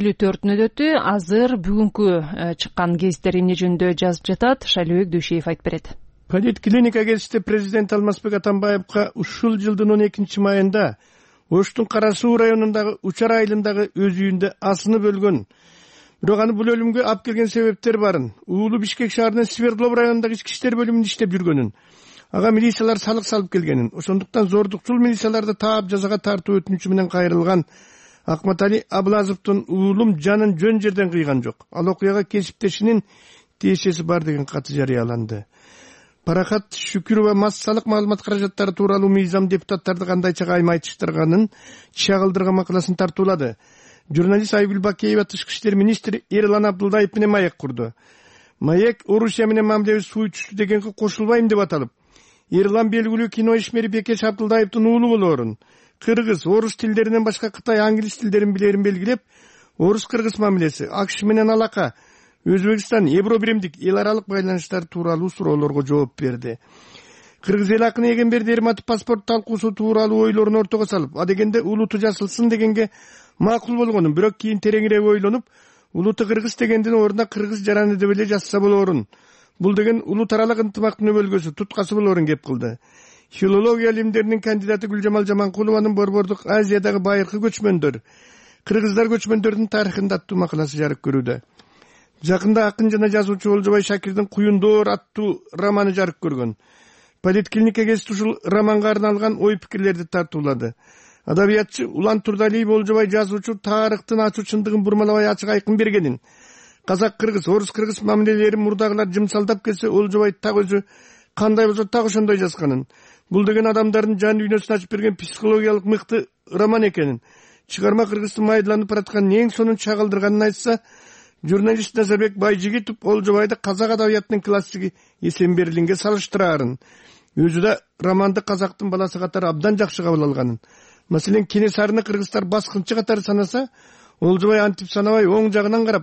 Speaker 1: 9:54 өтү. Азыр бүгүнкү чыккан гезиттер эмне жөнүндө жазып жатат? Шайлообек Дүйшеев айтып берет.
Speaker 18: Политклиника гезити президент Алмазбек Атамбаевга ушул жылдын 12 майында Оштун Кара Суу районундагы Учар айылындагы өз үйүндө асынып өлгөн. Бирок аны бул өлүмгө алып келген себептер барын. Уулу Бишкек шаарынын Свердлов районундагы ички иштер бөлүмүндө иштеп жүргөнүн, ага милициялар салык салып келгенин, ошондуктан зордукчул милицияларды таап жазага тартуу өтүнүчү менен кайрылган Акматали Аблазовдун уулум жанын жөн жерден кыйган жок. Ал окуяга кесиптешинин тиешеси бар деген каты жарыяланды. Парахат Шүкүрова массалык маалымат каражаттары тууралуу мыйзам депутаттарды кандайча кайма айтыштырганын чагылдырган макаласын тартуулады. Журналист Айгүл Бакеева тышкы иштер министри Эрлан Абдулдаев менен маек курду. Маек Орусия менен мамилебиз суйчушту дегенге кошулбайм деп аталып, Эрлан белгилүү кино ишмери Бекеш Абдулдаевдин уулу болоорун, кыргыз, орус тилдеринен башка Кытай, англис тилдерин билерин белгилеп, орус-кыргыз мамилеси, АКШ менен алака, Өзбекстан, Евро биримдик эл аралык байланыштар тууралуу суроолорго жооп берди. Кыргыз эл акыны Эгемберди Эрматов паспорт талкуусу тууралуу ойлорун ортого салып, адегенде улуту жасылсын дегенге макул болгонун, бирок кийин тереңирээк ойлонуп, улуту кыргыз дегендин ордуна кыргыз жараны деп эле жазса болоорун. Бул деген улут аралык ынтымактын өбөлгөсү, туткасы болоорун кеп кылды. Филология илимдеринин кандидаты Гүлжамал Жаманкулованын Борбордук Азиядагы байыркы көчмөндөр, кыргыздар көчмөндөрүнүн тарыхында аттуу макаласы жарык көрүүдө. Жакында акын жана жазуучу Олжобай Шакирдин Куюндоор аттуу романы жарык көргөн. Политклиника гезити ушул романга арналган ой пикирлерди тартуулады. Адабиятчы Улан Турдалиев Олжобай жазуучу тарыхтын ачуу чындыгын бурмалабай ачык айкын бергенин, казак-кыргыз, орус-кыргыз мамилелерин мурдагылар жымсалдап келсе, Олжобай так өзү кандай болсо так ошондой жазганын. Бул деген адамдардын жан дүйнөсүн ачып берген психологиялык мыкты роман экенин, чыгарма кыргыздын майдаланып бараткан эң сонун чагылдырганын айтса, журналист Назарбек Байжигитов Олжобайды казак адабиятынын классиги Эсенберлинге салыштыраарын, өзү да романды казактын баласы катары абдан жакшы кабыл алганын. Маселен, Кенесарыны кыргыздар баскынчы катары санаса, Олжобай антип санабай оң жагынан карап,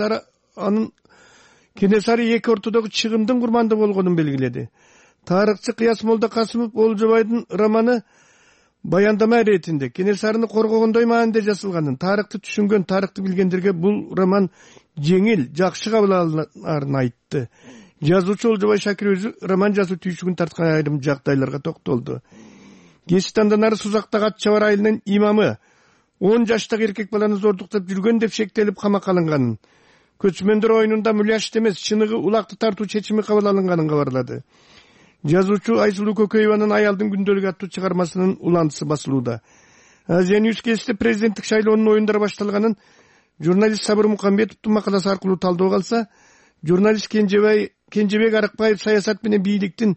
Speaker 18: Кенесары эки ортодогу чыгымдын курманды болгонун белгиледи. Тарыхчы Кыяс Молда Касымов Олжобайдын романы баяндама иретинде Кенесарыны коргогондой маанде жасалганын, тарыхты түшүнгөн, тарыхты билгендерге бул роман жеңил, жакшы кабыл алынарын айтты. Жазуучу Олжобай Шакир өзү роман жазуу түйшүгүн тарткан айрым жагдайларга токтолду. Гезиттандан ары Сузактагы Ат Чабар айылынын имамы 10 жаштагы эркек баланы зордуктап жүргөн деп шектелип камакка алынганын, көчмөндөр оюнунда муляшт эмес, чыныгы улакты тартуу чечими кабыл алынганын кабарлады. Жазуучу Айсулуу Көкөеванын Аялдын күндөлүгү аттуу чыгармасынын уландысы басылууда. Азия Ньюс гезити президенттик шайлоонун оюндары башталганын журналист Сабыр Мукамбетовдун макаласы аркылуу талдоо калса, журналист Кенжебек Арыкбаев саясат менен бийликтин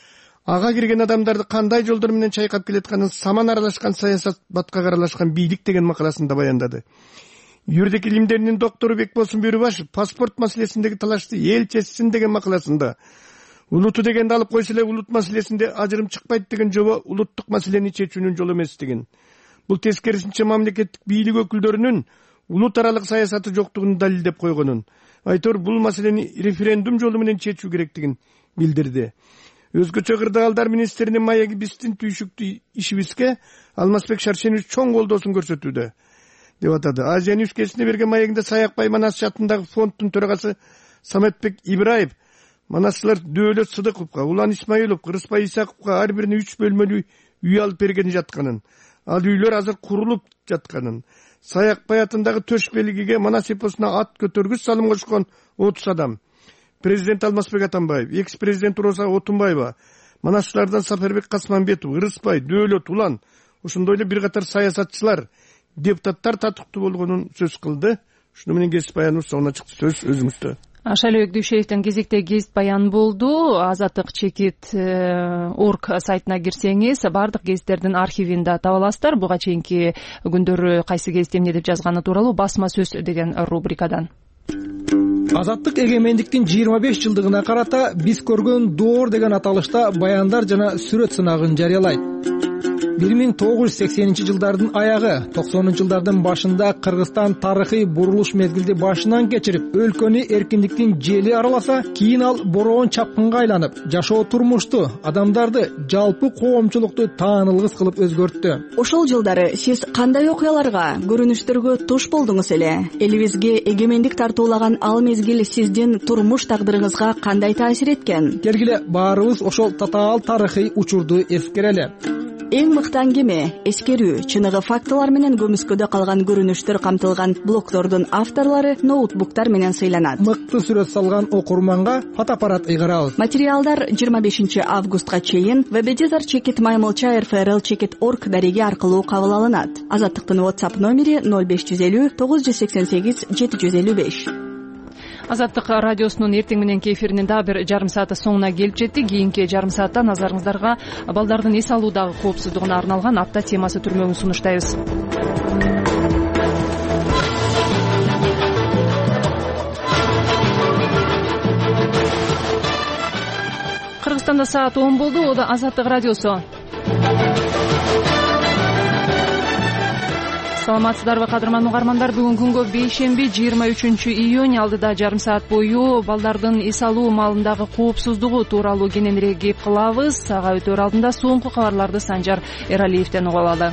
Speaker 18: ага кирген адамдарды кандай жолдор менен чайкап келатканын, саман аралашкан саясат батка аралашкан бийлик деген макаласында баяндады. Юридик илимдеринин доктору Бекболсун Бөрүбашев паспорт маселесиндеги талашты эл чечсин деген макаласында улуту дегенди алып койсо эле улут маселесинде ажырым чыкпайт деген жобо улуттук маселени чечүүнүн жолу эмес деген. Бул тескерисинче мамлекеттик бийлик өкүлдөрүнүн улут аралык саясаты жоктугун далилдеп койгонун, айтор бул маселени референдум жолу менен чечүү керектигин билдирди. Өзгөчө кырдаалдар министринин маеги биздин түйшүктүү ишибизге Алмазбек Шаршенович чоң колдоосун көрсөтүүдө деп атады. Азия Ньюс гезитине берген маегинде Саякбай Манас атындагы фонддун төрагасы Саметбек Ибраев манасчылар Дөөлөт Сыдыковго, Улан Исмаиловго, Рыспай Исаковго ар бирине 3 бөлмөлүү үй алып берген жатканын, ал үйлөр азыр курулуп жатканын, Саякбай атындагы төш белгиге Манас эпосуна ат көтөргүч салым кошкон 30 адам, президент Алмазбек Атамбаев, экс-президент Роза Отунбаева, манасчылардан Сапарбек Касманбетов, Рыспай, Дөөлөт, Улан, ошондой эле бир катар саясатчылар, депутаттар татыктуу болгонун сөз кылды. Ушуну менен гезит баяныбыз соңуна чыкты. Сөз өзүңүздө.
Speaker 1: Шайлообек Дүйшеевдин кезекте гезит баян болду. Азаттык чекит орг сайтына кирсеңиз, бардык гезиттердин архивинде таба аласыздар. Буга чейинки күндөрү кайсы гезит эмне деп жазганы тууралуу басма сөз деген рубрикадан.
Speaker 19: азаттык эгемендиктин 25 жылдыгына карата биз көргөн доор деген аталышта баяндар жана сүрөт сынагын жарыялайт. 1980-жылдардын аягы, 90-жылдардын башында Кыргызстан тарыхый бурулуш мезгилди башынан кечирип, өлкөнү эркиндиктин жели араласа, кийин ал бороон чапкынга айланып, жашоо турмушту, адамдарды, жалпы коомчулукту таанылгыс кылып өзгөрттү.
Speaker 3: Ошол жылдары сиз кандай окуяларга, көрүнүштөргө туш болдуңуз эле? Элибизге эгемендик тартуулаган ал мезгил сиздин турмуш тагдырыңызга кандай таасир эткен?
Speaker 19: Келгиле баарыбыз ошол татаал тарыхый учурду эскерели.
Speaker 3: Эң мыкты аңгеме, эскерүү, чыныгы фактылар менен көмүскөдө калган көрүнүштөр камтылган блогдордун авторлору ноутбуктар менен сыйланат.
Speaker 19: Мыкты сүрөт салган окурманга фотоаппарат ыйгарабыз.
Speaker 3: Материалдар 25 августка чейин www.webedizar.frl.org дареги аркылуу кабыл алынат. Азаттыктын WhatsApp номери 0550 988 755.
Speaker 1: Азаттык радиосунун эртең мененки эфиринин дагы бир жарым сааты соңуна келип жетти. Кийинки жарым саатта назарыңыздарга балдардын эс алуудагы коопсуздугуна арналган апта темасы түрмөгүн сунуштайбыз. Кыргызстанда саат 10 болду. Ода Азаттык радиосу. Саламатсыздарбы кадырман угармандар, бүгүн күнгө бейшемби 23-июнь алдыда жарым саат бою балдардын эс алуу маалындагы коопсуздугу тууралуу кененирээк кеп кылабыз. Сага өтөр алдында соңку кабарларды Санжар Эралиевден угуп алалы.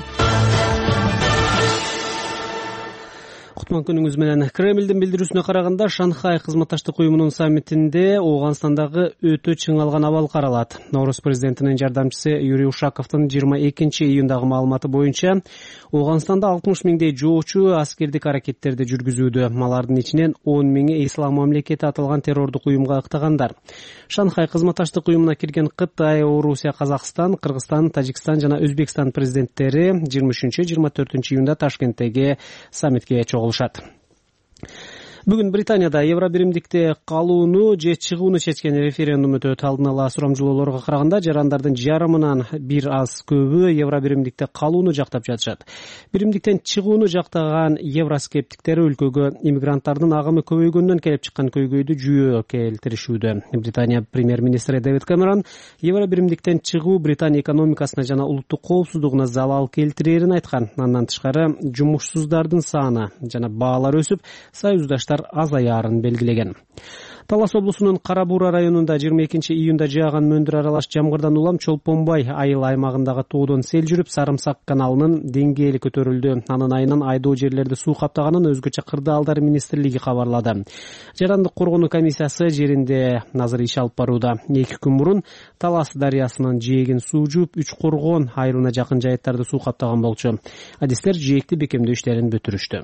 Speaker 4: Кутман күнүңүз менен. Кремлдин билдирүүсүнө караганда, Шанхай кызматташтык уюмунун саммитинде Ооганстандагы өтө чыңалган абал каралат. Нооруз президентинин жардамчысы Юрий Ушаковдун 22-июндагы маалыматы боюнча, Ооганстанда 60 миңдей жоочу аскердик аракеттерди жүргүзүүдө. Алардын ичинен 10 миңи Ислам мамлекети аталган террордук уюмга ыктагандар. Шанхай кызматташтык уюмуна кирген Кытай, Орусия, Казакстан, Кыргызстан, Тажикстан жана Өзбекстан президенттери 23-24 июнда Ташкенттеги саммитке чогулушат. Бүгүн Британияда Евробиримдикте калууну же чыгууну чечкен референдум өтөт. Алдын ала сурамжылоолорго караганда, жарандардын жарымынан бир аз көбү Евробиримдикте калууну жактап жатышат. Биримдиктен чыгууну жактаган евроскептиктер өлкөгө иммигранттардын агымы көбөйгөндөн келип чыккан көйгөйдү жүйө келтиришүүдө. Британия премьер-министри Дэвид Кэмерон Евробиримдиктен чыгуу Британия экономикасына жана улуттук коопсуздугуна залал келтирерин айткан. Андан тышкары, жумушсуздардын саны жана баалар өсүп, союздаштар азаярын белгилеген. Талас облусунун Кара-Бура районунда 22-июнда жааган мөндүр аралаш жамгырдан улам Чолпонбай айыл аймагындагы тоодон сел жүрүп, Сарымсак каналынын деңгээли көтөрүлдү. Анын айынан айдоо жерлерди суу каптаганын өзгөчө кырдаалдар министрлиги кабарлады. Жарандык коргонуу комиссиясы жеринде азыр иш алып барууда. 2 күн мурун Талас дарыясынын жээгин суу жууп, 3 коргон айылына жакын жайыттарды суу каптаган болчу. Адистер жээкти бекемдөө иштерин бүтүрүштү.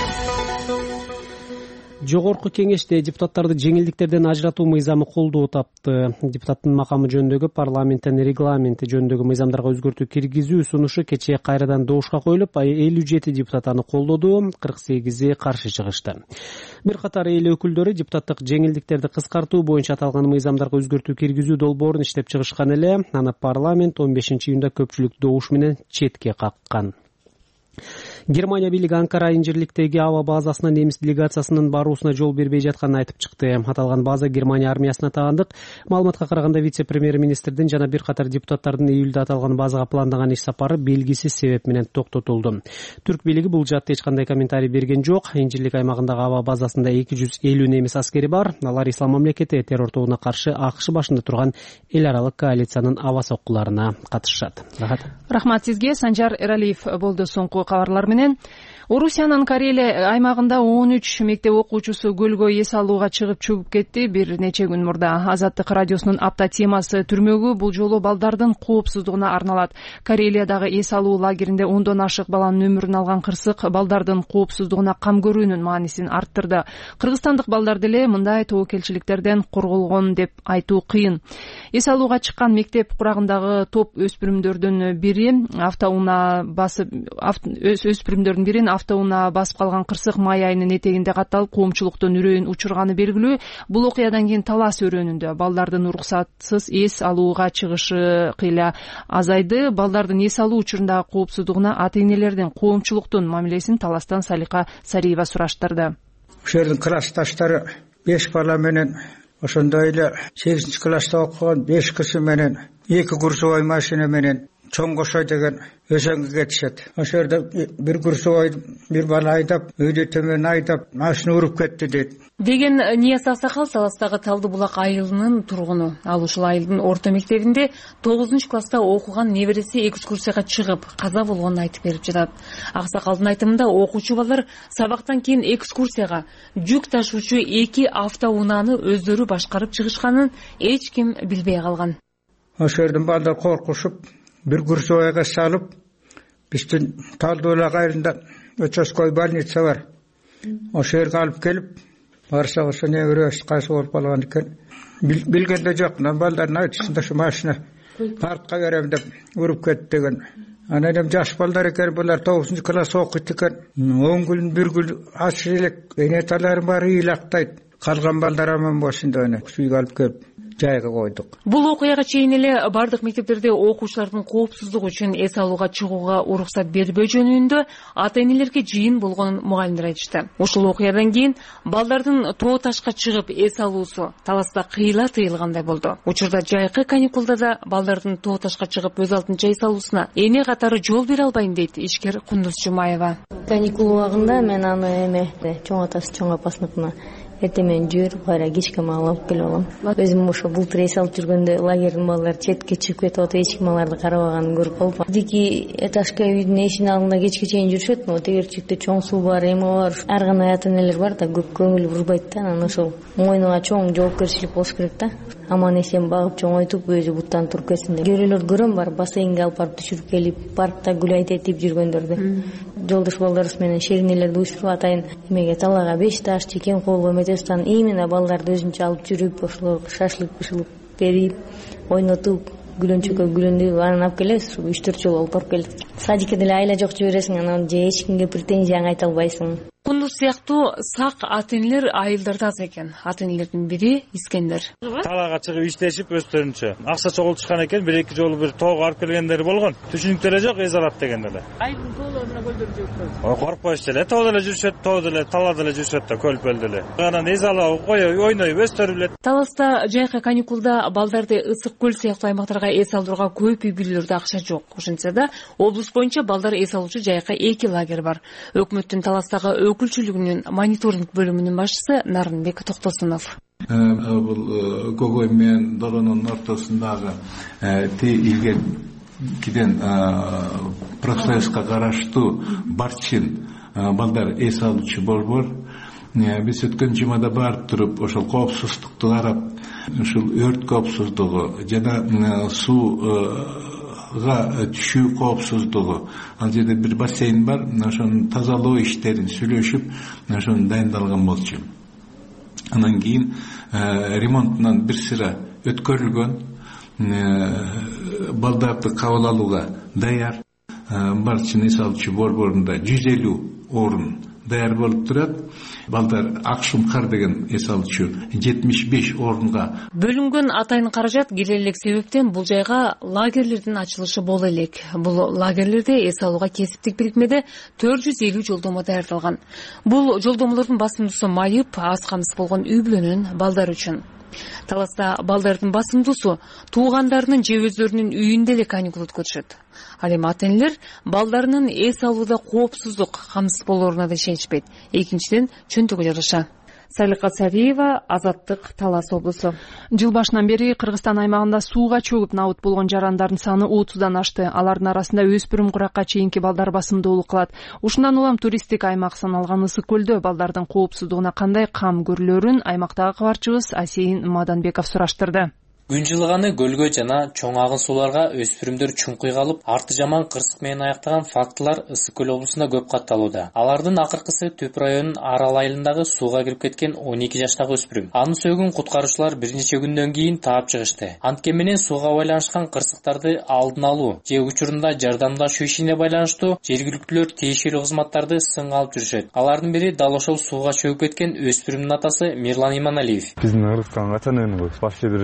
Speaker 4: Жогорку кеңеште депутаттарды жеңилдиктерден ажыратуу мыйзамы колдоо тапты. Депутаттын макамы жөнүндөгү парламенттин регламенти жөнүндөгү мыйзамдарга өзгөртүү киргизүү сунушу кечээ кайрадан доошко коюлуп, 57 депутат аны колдоду, 48 каршы чыгышты. Бир катар эл өкүлдөрү депутаттык жеңилдиктерди кыскартуу боюнча аталган мыйзамдарга өзгөртүү киргизүү долбоорун иштеп чыгышкан эле, аны парламент 15-июнда көпчүлүк добуш менен четке каккан. Германия бийлиги Анкара инжирликтеги аба базасына немис делегациясынын баруусуна жол бербей жатканын айтып чыкты. Аталган база Германия армиясына тагандык. Маалыматка караганда вице-премьер-министрдин жана бир катар депутаттардын июлда аталган базага пландаган иш сапары белгисиз себеп менен токтотулду. Түрк бийлиги бул жаатта эч кандай комментарий берген жок. Инжирлик аймагындагы аба базасында 250 немис аскери бар. Алар Ислам мамлекети террор тобуна каршы АКШ башында турган эл аралык коалициянын аба соккуларына катышышат.
Speaker 1: Рахмат сизге. Санжар Эралиев болду соңку кабарлар менен. Орусиянын Карелия аймагында 13 мектеп окуучусу көлгө эс алууга чыгып кетти бир нече күн мурда. Азаттык радиосунун апта темасы түрмөгү бул жолу балдардын коопсуздугуна арналат. Карелиядагы эс алуу лагеринде 10дон ашык баланын өмүрүн алган кырсык балдардын коопсуздугуна кам көрүүнүн маанисин арттырды. Кыргызстандык балдар деле мындай тобокелчиликтерден корголгон деп айтуу кыйын. Эс алууга чыккан мектеп курагындагы топ өспүрүмдөрдүн бирин автоунаа басып калган кырсык май айынын этегинде катталып, коомчулуктун үрөйүн учурганы белгилүү. Бул окуядан кийин Талас өрөөнүндө балдардын уруксатсыз эс алууга чыгышы кыйла азайды. Балдардын эс алуу учурундагы коопсуздугуна ата-энелердин, коомчулуктун мамилесин Таластан Салика Сариева сураштырды.
Speaker 20: Ушул жердин кыраш таштары 5 bala менен ошондой эле 8-класста окуган 5 кызы менен 2 курсовой машина менен чоң кошой деген өзөнгө кетишет. Ошол жерде бир курсовой бир бала айдап, үйдө төмөн айдап, машина уруп кетти дейт
Speaker 5: деген Нияз Аксакал Таластагы Талды булак айылынын тургуну. Ал ушул айылдын орто мектебинде 9-класста окуган небереси экскурсияга чыгып, каза болгонун айтып берип жатат. Аксакалдын айтымында окуучу балдар сабактан кийин экскурсияга жүк ташуучу 2 автоунааны өздөрү башкарып чыгышканын эч ким билбей калган.
Speaker 20: Ошол жерден балдар коркушуп bir kursovayga salıp bizdin Taldıbulak ayılında Öçöskoy больница var. O şehirge alıp gelip varsa olsa ne görüyoruz kaysı olup algan iken bilgen de yok. Baldarın aytısında şu maşına parkka verem de vurup ketti degen. Ana edem jaş balдар eker bular 9-klas okuyt eken 10 gün bir gün asrilik enetalarım var iyilaqtayt. Kalgan balдар amon bolsun degene suyga alıp kelip жайга койдук.
Speaker 5: Бул окуяга чейин эле бардык мектептерде окуучулардын коопсуздугу үчүн эс алууга чыгууга уруксат бербөө жөнүндө ата-энелерге жыйын болгонун мугалимдер айтышты. Ушул окуядан кийин балдардын тоо ташка чыгып эс алуусу Таласта кыйла тыйылгандай болду. Учурда жайкы каникулда да балдардын тоо ташка чыгып өз алдынча эс алуусуна эне катары жол бере албайм дейт ишкер Кундуз Жумаева.
Speaker 21: Каникул убагында мен аны чоң атасы чоң апасыныкына эртең жүрүп кайра кечке алып келип алам. Өзүм ошо бултур эс алып жүргөндө лагердин балдары четке чыгып кетип атып, эч ким аларды карабаганын көрүп калып. Дики этажка үйдүн эшигин алдында кечке чейин жүрүшөт, но тегерчикте чоң суу бар, эме бар. Ар кандай ата-энелер бар да көп көңүл бурбайт да, анан ошол мойнуна чоң жоопкерчилик болуш керек да. Аман эсен багып чоңойтуп өзү буттан туруп кетсин деп. Көрөлөр көрөм бар, бассейнге алып барып түшүрүп келип, паркта гүл айтып жүргөндөрдү. Жолдош балдарыбыз менен шеринелерди уйштуруп атайын эмеге талаага 5 таш, чекен колго метестан именно балдарды өзүнчө алып жүрүп, ошолор шашлык бышылык берип, ойнотуп, гүлөнчөккө гүлөндүп, анан алып келебиз. 3-4 жолу алып барып келдик. Садикке деле айла жок жибересиң, анан же эч кимге претензияң айта албайсың.
Speaker 5: Кундуз сыяктуу сак ата-энелер айылдарда аз экен. Ата-энелердин бири Искендер.
Speaker 22: Талаага чыгып иштешип өздөрүнчө акча чогултушкан экен, 1-2 жолу бир тоого алып келгендери болгон. Түшүнүктөр эле жок, эз алат деген эле.
Speaker 5: Айылдын тоолоруна көлдөрү жүрүп
Speaker 22: коркпойчу эле, тоодо эле жүрүшөт, тоодо эле, талаада эле жүрүшөт да, көл-пөлдө эле. Анан эз алып коюп, ойноюп өздөрү билет.
Speaker 5: Таласта жайкы каникулда балдарды Ысык көл сыяктуу аймактарга эс алдырууга көп үй бүлөлөрдө акча жок. Ошентсе да облус боюнча балдар эс алуучу жайкы 2 лагерь бар. Өкмөттүн Таластагы өкүлчүлүгүнүн мониторинг бөлүмүнүн башчысы Нарынбек Токтосунов.
Speaker 23: Бул Когой менен Долонун ортосундагы илгер киден процесске караштуу Барчин балдар эс алуучу борбор. Биз өткөн жумада барып туруп, ошол коопсуздукту карап, ушул өрт коопсуздугу жана сууга түшүү коопсуздугу, ал жерде бир бассейн бар, ошонун тазалоо иштерин сүйлөшүп, ошону дайындалган болчу. Анан кийин ремонтунан бир сыра өткөрүлгөн, балдарды кабыл алууга даяр. Барчин эс алуучу борборунда 150 орун даяр болуп турат. Балдар Акшумкар деген эс алуучу 75 орунга
Speaker 5: бөлүнгөн атайын каражат келе элек себептен бул жайга лагерлердин ачылышы боло элек. Бул лагерлерде эс алууга кесиптик бирикмеде 450 жолдомо даярдалган. Бул жолдомолордун басымдуусу майып, аз камсыз болгон үй бүлөнүн балдары үчүн. Таласта балдардын басымдуусу туугандарынын же өздөрүнүн үйүндө эле каникул өткөрүшөт. Ал эми ата-энелер балдарынын эс алууда коопсуздук, камсыз болооруна да ишенишпейт. Экинчиден чөнтөгө жараша. Салика Сариева, Азаттык, Талас облусу.
Speaker 1: Жыл башынан бери Кыргызстан аймагында сууга чөгүп набыт болгон жарандардын саны 30дан ашты. Алардын арасында өспүрүм куракка чейинки балдар басымдуулук кылат. Ушундан улам туристтик аймак саналган Ысык көлдө балдардын коопсуздугуна кандай кам көрүлөрүн аймактагы кабарчыбыз Асейин Маданбеков сураштырды.
Speaker 24: Күн жылганы көлгө жана чоң агын сууларга өспүрүмдөр чуңкуй калып, арты жаман кырсык менен аяктаган фактылар Ысык көл облусунда көп катталууда. Алардын акыркысы Төп районунун Арал айылындагы сууга кирип кеткен 12 жаштагы өспүрүм. Аны сөгүн куткаруучулар бир нече күндөн кийин таап чыгышты. Антке менен сууга байланышкан кырсыктарды алдын алуу же учурунда жардамдашуу ишине байланыштуу жергиликтүүлөр тиешелүү кызматтарды сынга алып жүрүшөт. Алардын бири дал ошол сууга чөгүп кеткен өспүрүмдүн атасы Мирлан Иманалиев.
Speaker 25: Биздин Кыргызстан качан баш бир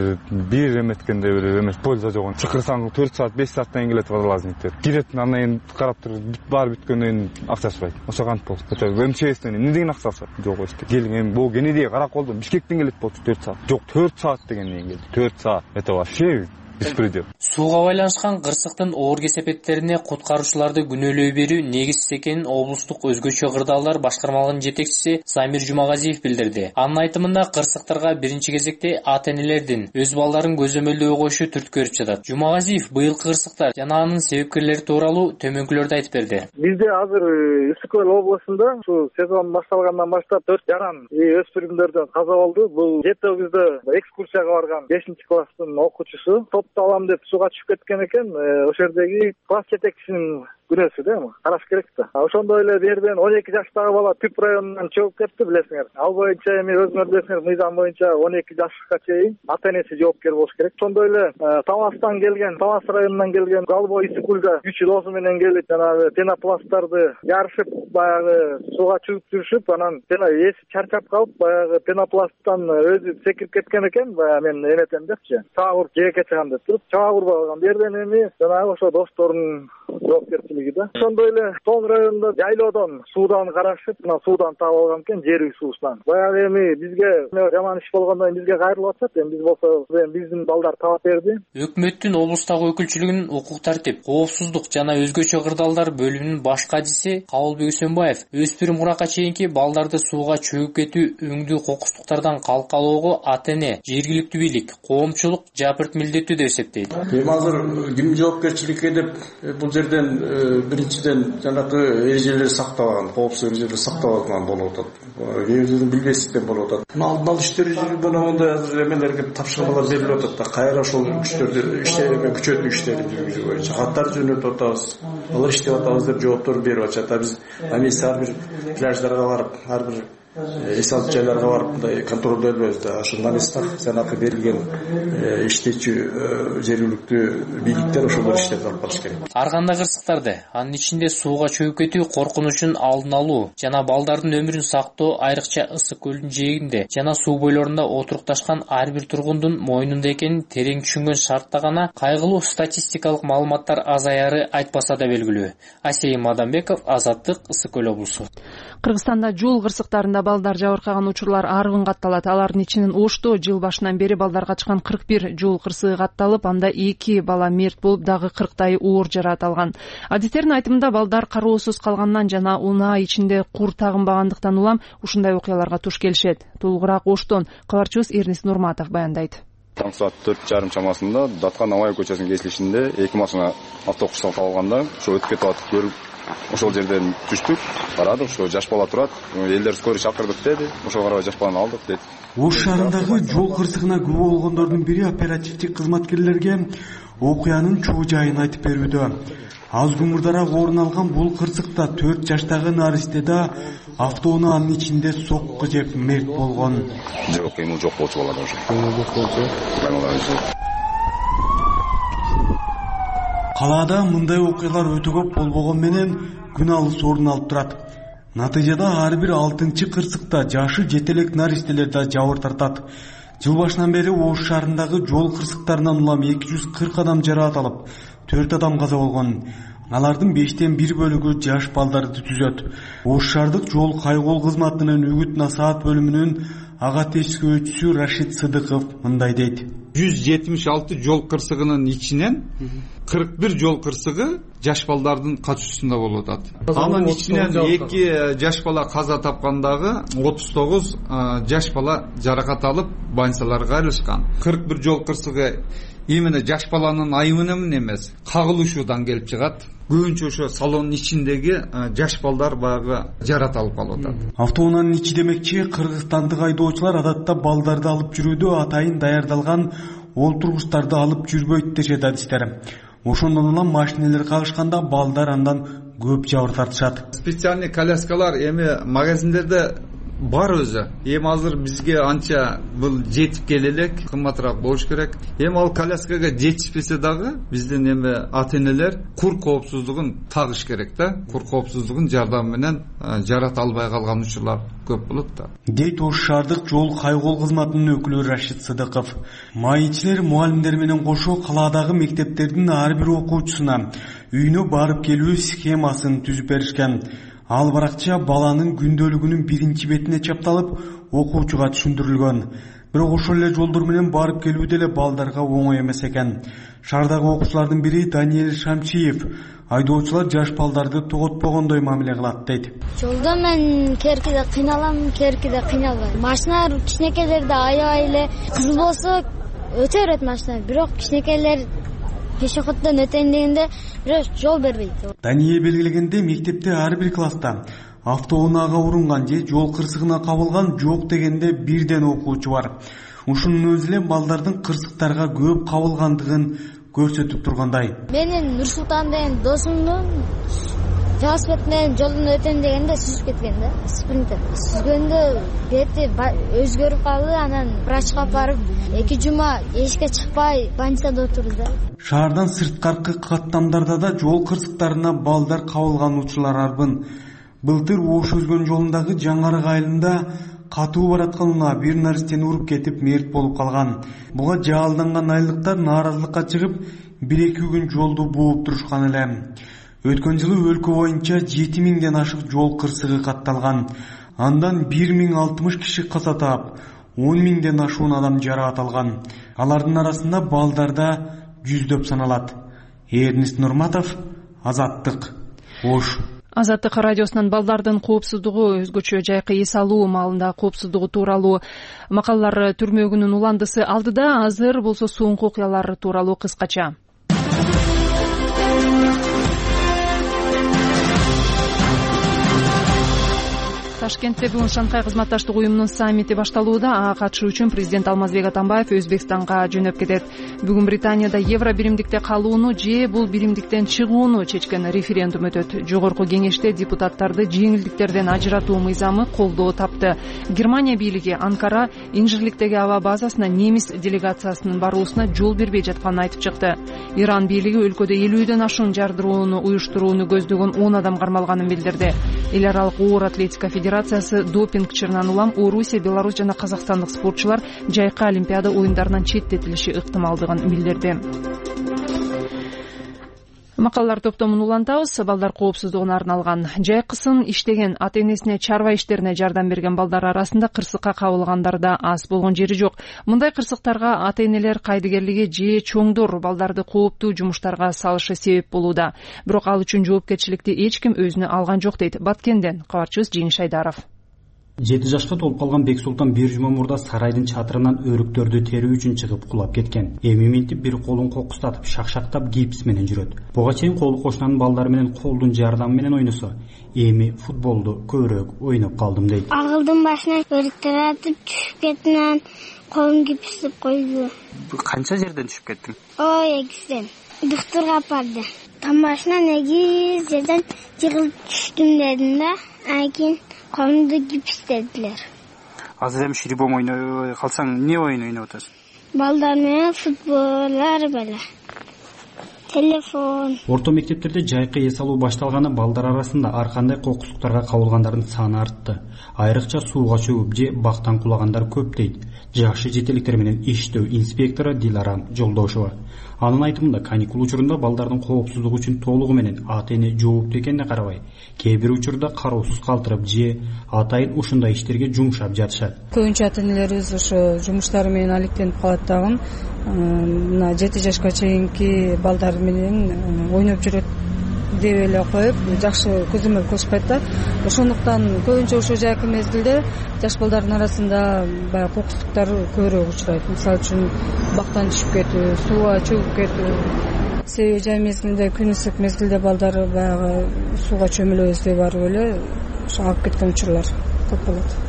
Speaker 2: бир эметкенде бир эмес польза жок. Чакырсаң 4 саат 5 сааттан кийин келет лазниктер. Кирет андан кийин карап туруп баары бүткөндөн кийин акча алышпайт. Ошо кантип болду. МЧСтен эмне деген акча алышат? Жок эсте. Келиң эми бул Кенедиге Караколдон Бишкектен келет болчу 4 саат. Жок 4 саат дегенден келди. 4 саат. Это вообще беспредел.
Speaker 24: Сууга байланышкан кырсыктын оор кесепеттерине куткаруучуларды күнөөлөй берүү негизсиз экенин облустук өзгөчө кырдаалдар башкармалыгынын жетекчиси Замир Жумагазиев билдирди. Анын айтымында кырсыктарга биринчи кезекте ата-энелердин өз балдарын көзөмөлдөй коюшу түрткү берип жатат. Жумагазиев быйылкы кырсыктар жана анын себепкерлери тууралуу төмөнкүлөрдү айтып берди.
Speaker 6: Бизде азыр Ысык Көл облусунда ушу сезон башталгандан баштап 4 жаран өспүрүмдөрдөн каза болду. Бул жето бизде экскурсияга барган 5-класстын окуучусу алам деп сууга түшүп кеткен экен. Ошол жердеги класс жетекчисинин күнөөсү да, караш керек да. Ошондой эле берден 12 жаштагы бала Түп районунан чыгып кетти, билесиңер. Ал боюнча эми өзүңөр билесиңер, мыйзам боюнча 12 жашка чейин ата-энеси жоопкер болуш керек. Ошондой эле Таластан келген, Талас районунан келген Галбой Исыкулда 3 досу менен келип, жанагы пенопласттарды ярышып, баягы сууга чыгып жүрүшүп, анан эси чарчап калып, баягы пенопласттан өзү секирип кеткен экен. Баягы мен эметем депчи. Саагыр жээкке чыгам деп туруп, чага урбай калган. Берден эми жанагы ошо досторунун жоопкерчилиги да. Ошондой эле Тоң районунда жайлоодон суудан карашып, мына суудан таап алган экен, жер үй суусунан. Баягы эми бизге жаман иш болгондон кийин бизге кайрылып атат. Эми биз болсо биздин балдар таап берди.
Speaker 24: Өкмөттүн облустагы өкүлчүлүгүнүн укук тартип, коопсуздук жана өзгөчө кырдаалдар бөлүмүнүн баш кадиси Кабылбек Үсөнбаев өспүрүм уракка чейинки балдарды сууга чөгүп кетүү өңдүү кокустуктардан калкалоого ата-эне, жергиликтүү бийлик, коомчулук жапырт милдеттүү деп эсептейт.
Speaker 7: Эми азыр ким жоопкерчиликке деп бул жерден биринчиден жанагы эрежелер сакталган, коопсуздук эрежелери сакталган болуп атат. Кээ бирден билбестиктен болуп атат. Алдын алуу иштери жүргөндө мондай азыр эмелерге тапшырмалар берилип атат да, кайра ошол күчтөрдү иштери күчөтүү иштери жүргүзүү боюнча каттар жөнөтүп атабыз. Алар иштеп атабыз деп жооптор берип атышат. Биз комиссия ар бир пляждарга барып, ар бир эс алуу жайларга барып мындай контролдойбуз да. Ошол наместах жанагы берилген иштечү жергиликтүү бийликтер ошолор иштеп алып барыш керек.
Speaker 24: Ар кандай кырсыктарды, анын ичинде сууга чөгүп кетүү коркунучун алдын алуу жана балдардын өмүрүн сактоо айрыкча Ысык көлдүн жээгинде жана суу бойлорунда отурукташкан ар бир тургундун мойнунда экенин терең түшүнгөн шартта гана кайгылуу статистикалык маалыматтар азаяры айтпаса да белгилүү. Асейим Мадамбеков, Азаттык, Ысык көл облусу.
Speaker 1: Кыргызстанда жол кырсыктарында балдар жабыркаган учурлар аргын катталат. Алардын ичинен Ошто жыл башынан бери балдарга качкан 41 жол кырсыгы катталып, анда 2 бала мерт болуп, дагы 40 оор жараат алган. Адистердин айтымында балдар кароосуз калгандан жана унаа ичинде кур тагынбагандыктан улам ушундай окуяларга туш келишет. Толугураак Оштон кабарчыбыз Эрнис Нурматов баяндайт.
Speaker 8: Таң саат 4:30 чамасында Даткан Абай көчөсүнүн кесилишинде 2 машина автокурска калганда ошо өтүп кетип атып көрүп, ошол жерден түштүк, карадык, ошо жаш бала турат. Элдер скорый чакырдык деди. Ошого карабай жаш баланы алдык деди.
Speaker 25: Ош шаарындагы жол кырсыгына күбө болгондордун бири оперативдик кызматкерлерге окуянын чоо жайын айтып берүүдө. Аз күн орун алган бул кырсыкта 4 жаштагы наристеда автоунаанын ичинде сокку жеп мерт болгон.
Speaker 8: Жок, кыймыл жок болчу балада уже.
Speaker 25: Калаада мындай окуялар өтө көп болбогон менен күн алыс орун алып турат. Натыйжада ар бир 6-чы кырсыкта жашы жетелек наристелер да жабыр тартат. Жыл башынан бери Ош шаарындагы жол кырсыктарынан улам 240 адам жараат алып, 4 адам каза болгон. Алардын 5тен 1 бөлүгү жаш балдарды түзөт. Ош шаардык жол кайгоол кызматынын үгүт насаат бөлүмүнүн ага тескөөчүсү Рашид Сыдыков мындай дейт.
Speaker 26: 176 жол кырсыгынын ичинен 41 жол кырсыгы жаш балдардын катышуусунда болуп атат. Анын ичинен 2 жаш бала каза тапкандагы 39 жаш бала жаракат алып больницаларга кайрылышкан. 41 жол кырсыгы именно жаш баланын айымынан эмес, кагылышуудан келип чыгат. Көбүнчө ошо салондун ичиндеги жаш балдар багы жарат алып калып атат.
Speaker 25: Автоунаанын ичи демекчи кыргызстандык айдоочулар адатта балдарды алып жүрүүдө атайын даярдалган олтургучтарды алып жүрбөйт дешет адистер. Ошондон улам машинелер кагышканда балдар андан көп жабыр тартышат.
Speaker 26: Специальный коляскалар эми магазиндерде бар өзү. Эми азыр бизге анча бул жетип келе элек, кымбатыраак болуш керек. Эми ал коляскага жетишпесе дагы биздин эми ата-энелер кур коопсуздугун тагыш керек да. Кур коопсуздугун жардамы менен жарата албай калган учурлар көп болот да.
Speaker 25: дейт Ош шаардык жол кайгол кызматынын өкүлү Рашид Сыдыков. Маекчилер мугалимдер менен кошо калаадагы мектептердин ар бир окуучусуна үйүнө барып келүү схемасын түзүп беришкен. Ал баракча баланын күндөлүгүнүн биринчи бетине чапталып, окуучуга түшүндүрүлгөн. Бирок ошол эле жолдор менен барып келүү деле балдарга оңой эмес экен. Шаардагы окуучулардын бири Даниэль Шамчиев айдоочулар жаш балдарды тоготпогондой мамиле кылат дейт.
Speaker 21: Жолдо мен керкиде кыйналам, керкиде кыйналбайм. Машина кичинекейлерди аябай эле кызыл болсо өтө берет машина, бирок кичинекейлер пешеходдон өтөйүн дегенде бирок жол бербейт.
Speaker 25: Дания белгилегенде мектепте ар бир класста автоунаага урунган же жол кырсыгына кабылган жок дегенде бирден окуучу бар. Ушунун өзү эле балдардын кырсыктарга көп кабылгандыгын көрсөтүп тургандай.
Speaker 21: Менин Нурсултан деген досумдун велосипед менен жолдон өтөйүн дегенде сүзүп кеткен да, спринтер. Сүзгөндө бети өзгөрүп калды, анан врачка барып 2 жума эшикке чыкпай больницада отурду да.
Speaker 25: Шаардан сырткаркы каттамдарда да жол кырсыктарына балдар кабылган учурлар арбын. Былтыр Ош Өзгөн жолундагы Жаңарык айылында катуу бараткан унаа бир наристени уруп кетип мерт болуп калган. Буга жаалданган айылдыктар нааразылыкка чыгып, 1-2 күн жолду бууп турушкан эле. Өткөн жылы өлкө боюнча 7000ден ашык жол кырсыгы катталган. Андан 1060 киши каза таап, 10.000ден ашуун адам жараат алган. Алардын арасында балдарда жүздөп саналат. Эрнест Нурматов, Азаттык, Ош.
Speaker 1: Азаттык радиосунан балдардын коопсуздугу, өзгөчө жайкы эс алуу маалында коопсуздугу тууралуу макалалар түрмөгүнүн уландысы алдыда. Азыр болсо соңку окуялар тууралуу кыскача. Ташкентте бүгүн Шанхай кызматташтык уюмунун саммити башталууда. Ага катышуу үчүн президент Алмазбек Атамбаев Өзбекстанга жөнөп кетет. Бүгүн Британияда евро биримдикте калууну же бул биримдиктен чыгууну чечкен референдум өтөт. Жогорку кеңеште депутаттарды жеңилдиктерден ажыратуу мыйзамы колдоо тапты. Германия бийлиги Анкара инжирликтеги аба базасына немис делегациясынын баруусуна жол бербей жатканын айтып чыкты. Иран бийлиги өлкөдө 50ден ашуун жардырууну уюштурууну көздөгөн 10 адам кармалганын билдирди. Эл аралык оор атлетика федерациясы допинг чырынан улам Орусия, Беларусь жана казакстандык спортчулар жайкы олимпиада оюндарынан четтетилиши ыктымалдыгын билдирди. Макалалар топтомун улантабыз. Балдар коопсуздугуна арналган. Жайкысын иштеген ата-энесине чарба иштерине жардам берген балдар арасында кырсыкка кабылгандар да аз болгон жери жок. Мындай кырсыктарга ата-энелер кайдыгерлиги же чоңдор балдарды кооптуу жумуштарга салышы себеп болууда. Бирок ал үчүн жоопкерчиликти эч ким өзүнө алган жок дейт Баткенден кабарчыбыз Жеңиш Айдаров.
Speaker 9: 7 жашка толуп калган Бексултан бир жума мурда сарайдын чатырынан өрүктөрдү терүү үчүн чыгып кулап кеткен. Эми минтип бир колун кокустатып, шакшактап гипс менен жүрөт. Буга чейин колу кошунанын балдары менен колдун жардамы менен ойносо, эми футболду көбүрөөк ойноп калдым дейт.
Speaker 21: Агылдын башына өрүктөр атып түшүп кеттим, колум гипстеп койду.
Speaker 9: Канча жерден түшүп кеттиң?
Speaker 21: Эгизден. Доктурга барды. Тамашынан эгиз жерден жыгылып түштүм дедим да, анан колумду гипстедилер.
Speaker 9: Азыр эми ширибом ойной калсаң, эмне оюн ойноп атасың?
Speaker 21: Балдар менен футболдар беле. Телефон.
Speaker 9: Орто мектептерде жайкы эс алуу башталганы балдар арасында ар кандай кокустуктарга кабылгандардын саны артты. Айрыкча сууга чөгүп же бактан кулагандар көп дейт. Жакшы жетеликтер менен иштөө инспектору Дилара Жолдошова. Анын айтымында каникул учурунда балдардын коопсуздугу үчүн толугу менен ата-эне жооптуу экенине карабай, кээ бир учурда кароосуз калтырып же атайын ушундай иштерге жумшап жатышат.
Speaker 10: Көбүнчө ата-энелерибиз ошо жумуштары менен алектенип калат дагы. Мына 7 жашка чейинки балдар менен ойноп жүрөт деп эле коюп, жакшы көзөмөл кылышпайт да. Ошондуктан көбүнчө ошо жайкы мезгилде жаш балдардын арасында баягы кокустуктар көбүрөөк учурайт. Мисалы үчүн бактан түшүп кетүү, сууга чөгүп кетүү. Себеби жай мезгилинде, күн ысык мезгилде балдар баягы сууга чөмүлөбүз деп барып эле ошо агып кеткен учурлар көп болот.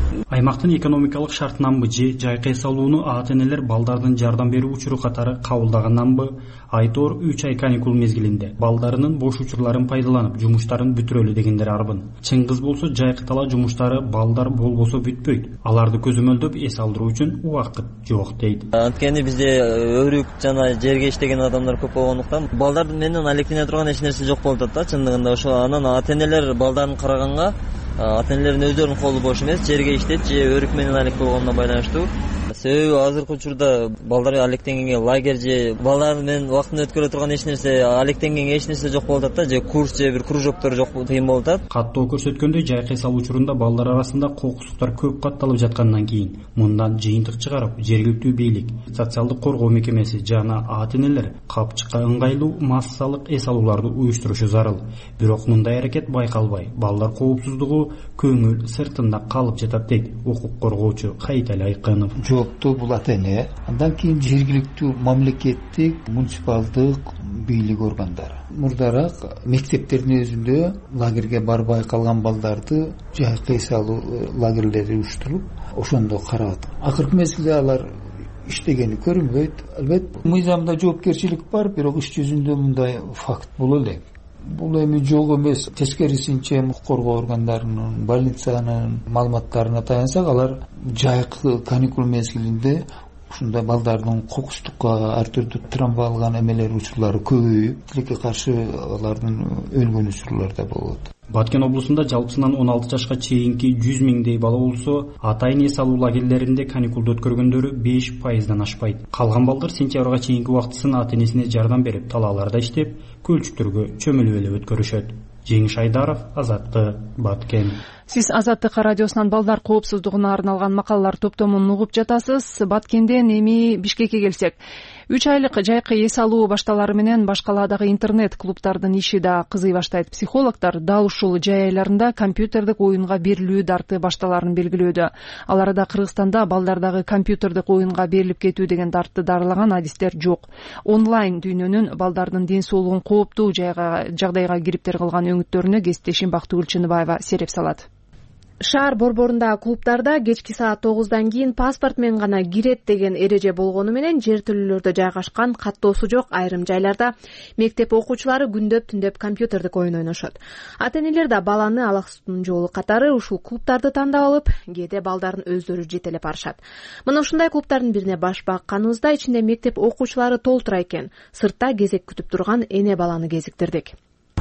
Speaker 9: аймактын экономикалык шартынанбы же жайкы эс алууну ата энелер балдардын жардам берүү учуру катары кабылдаганданбы Айтор 3 ай каникул мезгилинде балдарынын бош учурларын пайдаланып жумуштарын бүтүрөлү дегендер арбын. Чыңгыз болсо жайкытала жумуштары балдар болбосо бүтпөйт. Аларды көзөмөлдөп эс алдыруу үчүн убакыт жок дейт.
Speaker 11: Анткени бизде өрүк жана жерге иштеген адамдар көп болгондуктан балдар менен алектене турган эч нерсе жок болуп атат да чындыгында. Ошо анан ата энелер балдарын караганга ата энелердин өздөрүнүн колу бош эмес, жерге иштейт же өрүк менен алектеп болгонуна байланыштуу. Себеби азыркы учурда балдар алектенгенге лагерь же балдар менен убактын өткөрө турган эч нерсе алектенгенге эч нерсе жок болуп атат да, же курс же бир кружоктор жок, кыйын болуп атат.
Speaker 9: Каттоо көрсөткөндөй жайкы эс алуу учурунда балдар арасында кокусуктар көп катталып жаткандан кийин мындан жыйынтык чыгарып жергиликтүү бийлик, социалдык коргоо мекемеси жана ата энелер капчыкка ыңгайлуу массалык эс алууларды уюштурушу зарыл. Бирок мындай аракет байкалбай, балдар коопсуздугу көңүл сыртында калып жатат дейт укук коргоочу Кайтали Айкынов.
Speaker 12: Бул ата эне, андан кийин жергиликтүү мамлекеттик, муниципалдык бийлик органдары. Мурдараак мектептердин өзүндө лагерге барбай калган балдарды жайкы эс алуу лагерлери уюштуруп, ошондо карап. Акыркы мезгилде алар иштегени көрүнбөйт. Албетте мыйзамда жоопкерчилик бар, бирок иш жүзүндө мындай факт боло элек. Бул эми жок эмес. Тескерисинче укук коргоо органдарынын, больницанын маалыматтарына таянсак, алар жайкы каникул мезгилинде ушундай балдардын кокустукка ар түрдүү травма алган эмелер учурлары көбөйүп, тилекке каршы алардын өлгөн учурлары да болот.
Speaker 9: Баткен облусунда жалпысынан 16 жашка чейинки 100 миңдей бала болсо, ата-эне эс алуу лагерлеринде каникулду өткөргөндөрү 5%дан ашпайт. Калган балдар сентябрга чейинки убактысын ата-энесине жардам берип, талааларда иштеп, көлчүктөргө чөмүлүп эле өткөрүшөт. Жеңиш Айдаров, Азаттык, Баткен.
Speaker 1: Сиз Азаттык радиосунан балдар коопсуздугуна арналган макалалар топтомун угуп жатасыз. Баткенден эми Бишкекке келсек, 3 айлык жайкы эс алуу башталары менен баш калаадагы интернет клубтардын иши да кызый баштайт. Психологдор дал ушул жай айларында компьютердик оюнга берилүү дарты башталарын белгилөөдө. Ал арада Кыргызстанда балдардагы компьютердик оюнга берилип кетүү деген дартты дарылаган адистер жок. Онлайн дүйнөнүн балдардын ден соолугун кооптуу жагдайга кириптер кылган өңүттөрүнө кесиптешим Бактыгүл Чыныбаева сереп салат.
Speaker 14: Шаар борборундагы клубтарда кечки саат 9-дан кийин паспорт менен гана кирет деген эреже болгону менен жер төлөлөрдө жайгашкан каттоосу жок айрым жайларда мектеп окуучулары күндөп-түндөп компьютердик оюн ойношот. Ата-энелер да баланы алаксутуунун жолу катары ушул клубтарды тандап алып, кээде балдарын өздөрү жетелеп барышат. Мына ушундай клубтардын бирине баш бакканыбызда ичинде мектеп окуучулары толтура экен. Сыртта кезек күтүп турган эне баланы кезиктирдик.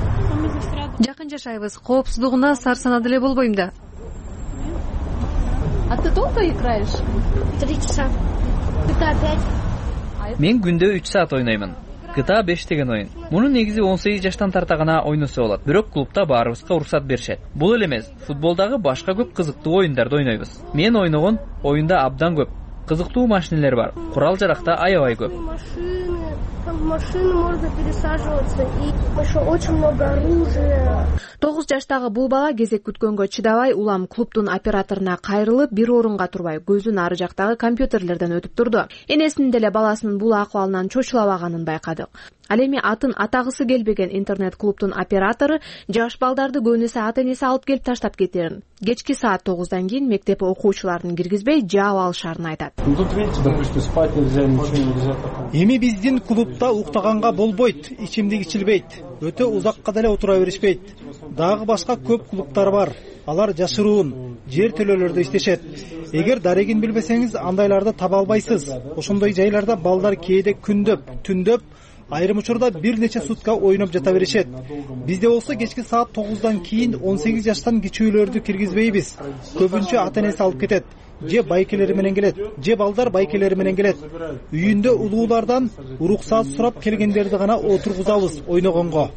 Speaker 14: Жакын жашайбыз, коопсуздугуна сар санаа деле болбойм да. А ты долго играешь?
Speaker 15: 3 часа. GTA 5.
Speaker 16: Мен күндө 3 саат ойноймун. GTA 5 деген оюн. Муну негизи 18 жаштан тарта гана ойносо болот. Бирок клубта баарыбызга уруксат беришет. Бул эле эмес, футболдагы башка көп кызыктуу оюндарды ойнойбуз. Мен ойногон оюнда абдан көп. Кызыктуу машинелер бар. Курал-жаракта аябай көп.
Speaker 15: В машину можно пересаживаться, и еще очень много оружия.
Speaker 14: 9 жаштагы бул бала кезек күткөнгө чыдабай улам клубдун операторуна кайрылып, бир орунга турбай көзүн ары жактагы компьютерлерден өтүп турду. Энесинин деле баласынын бул акыбалынан чочулабаганын байкадык. Ал эми атын атагысы келбеген интернет клубдун оператору жаш балдарды көбүнесе ата-энеси алып келип таштап кетерин. Кечки саат 9-дан кийин мектеп окуучуларын киргизбей жаап алышарын айтат.
Speaker 17: Эми биздин клубда уктаганга болбойт, ичимдик ичилбейт, өтө узакка деле отура беришпейт. Дагы башка көп клубтар бар. Алар жашыруун, жер төлөлөрдө иштешет. Эгер дарегин билбесеңиз, андайларды таба албайсыз. Ошондой жайларда балдар кээде күндөп, түндөп, айрым учурда бир нече сутка ойноп жата беришет. Бизде болсо кечки саат 9-дан кийин 18 жаштан кичүүлөрдү киргизбейбиз. Көбүнчө ата-энеси алып кетет. Же байкелери менен келет, же балдар байкелери менен келет. Үйүндө улуулардан уруксат сурап келгендерди гана отургузабыз ойногонго.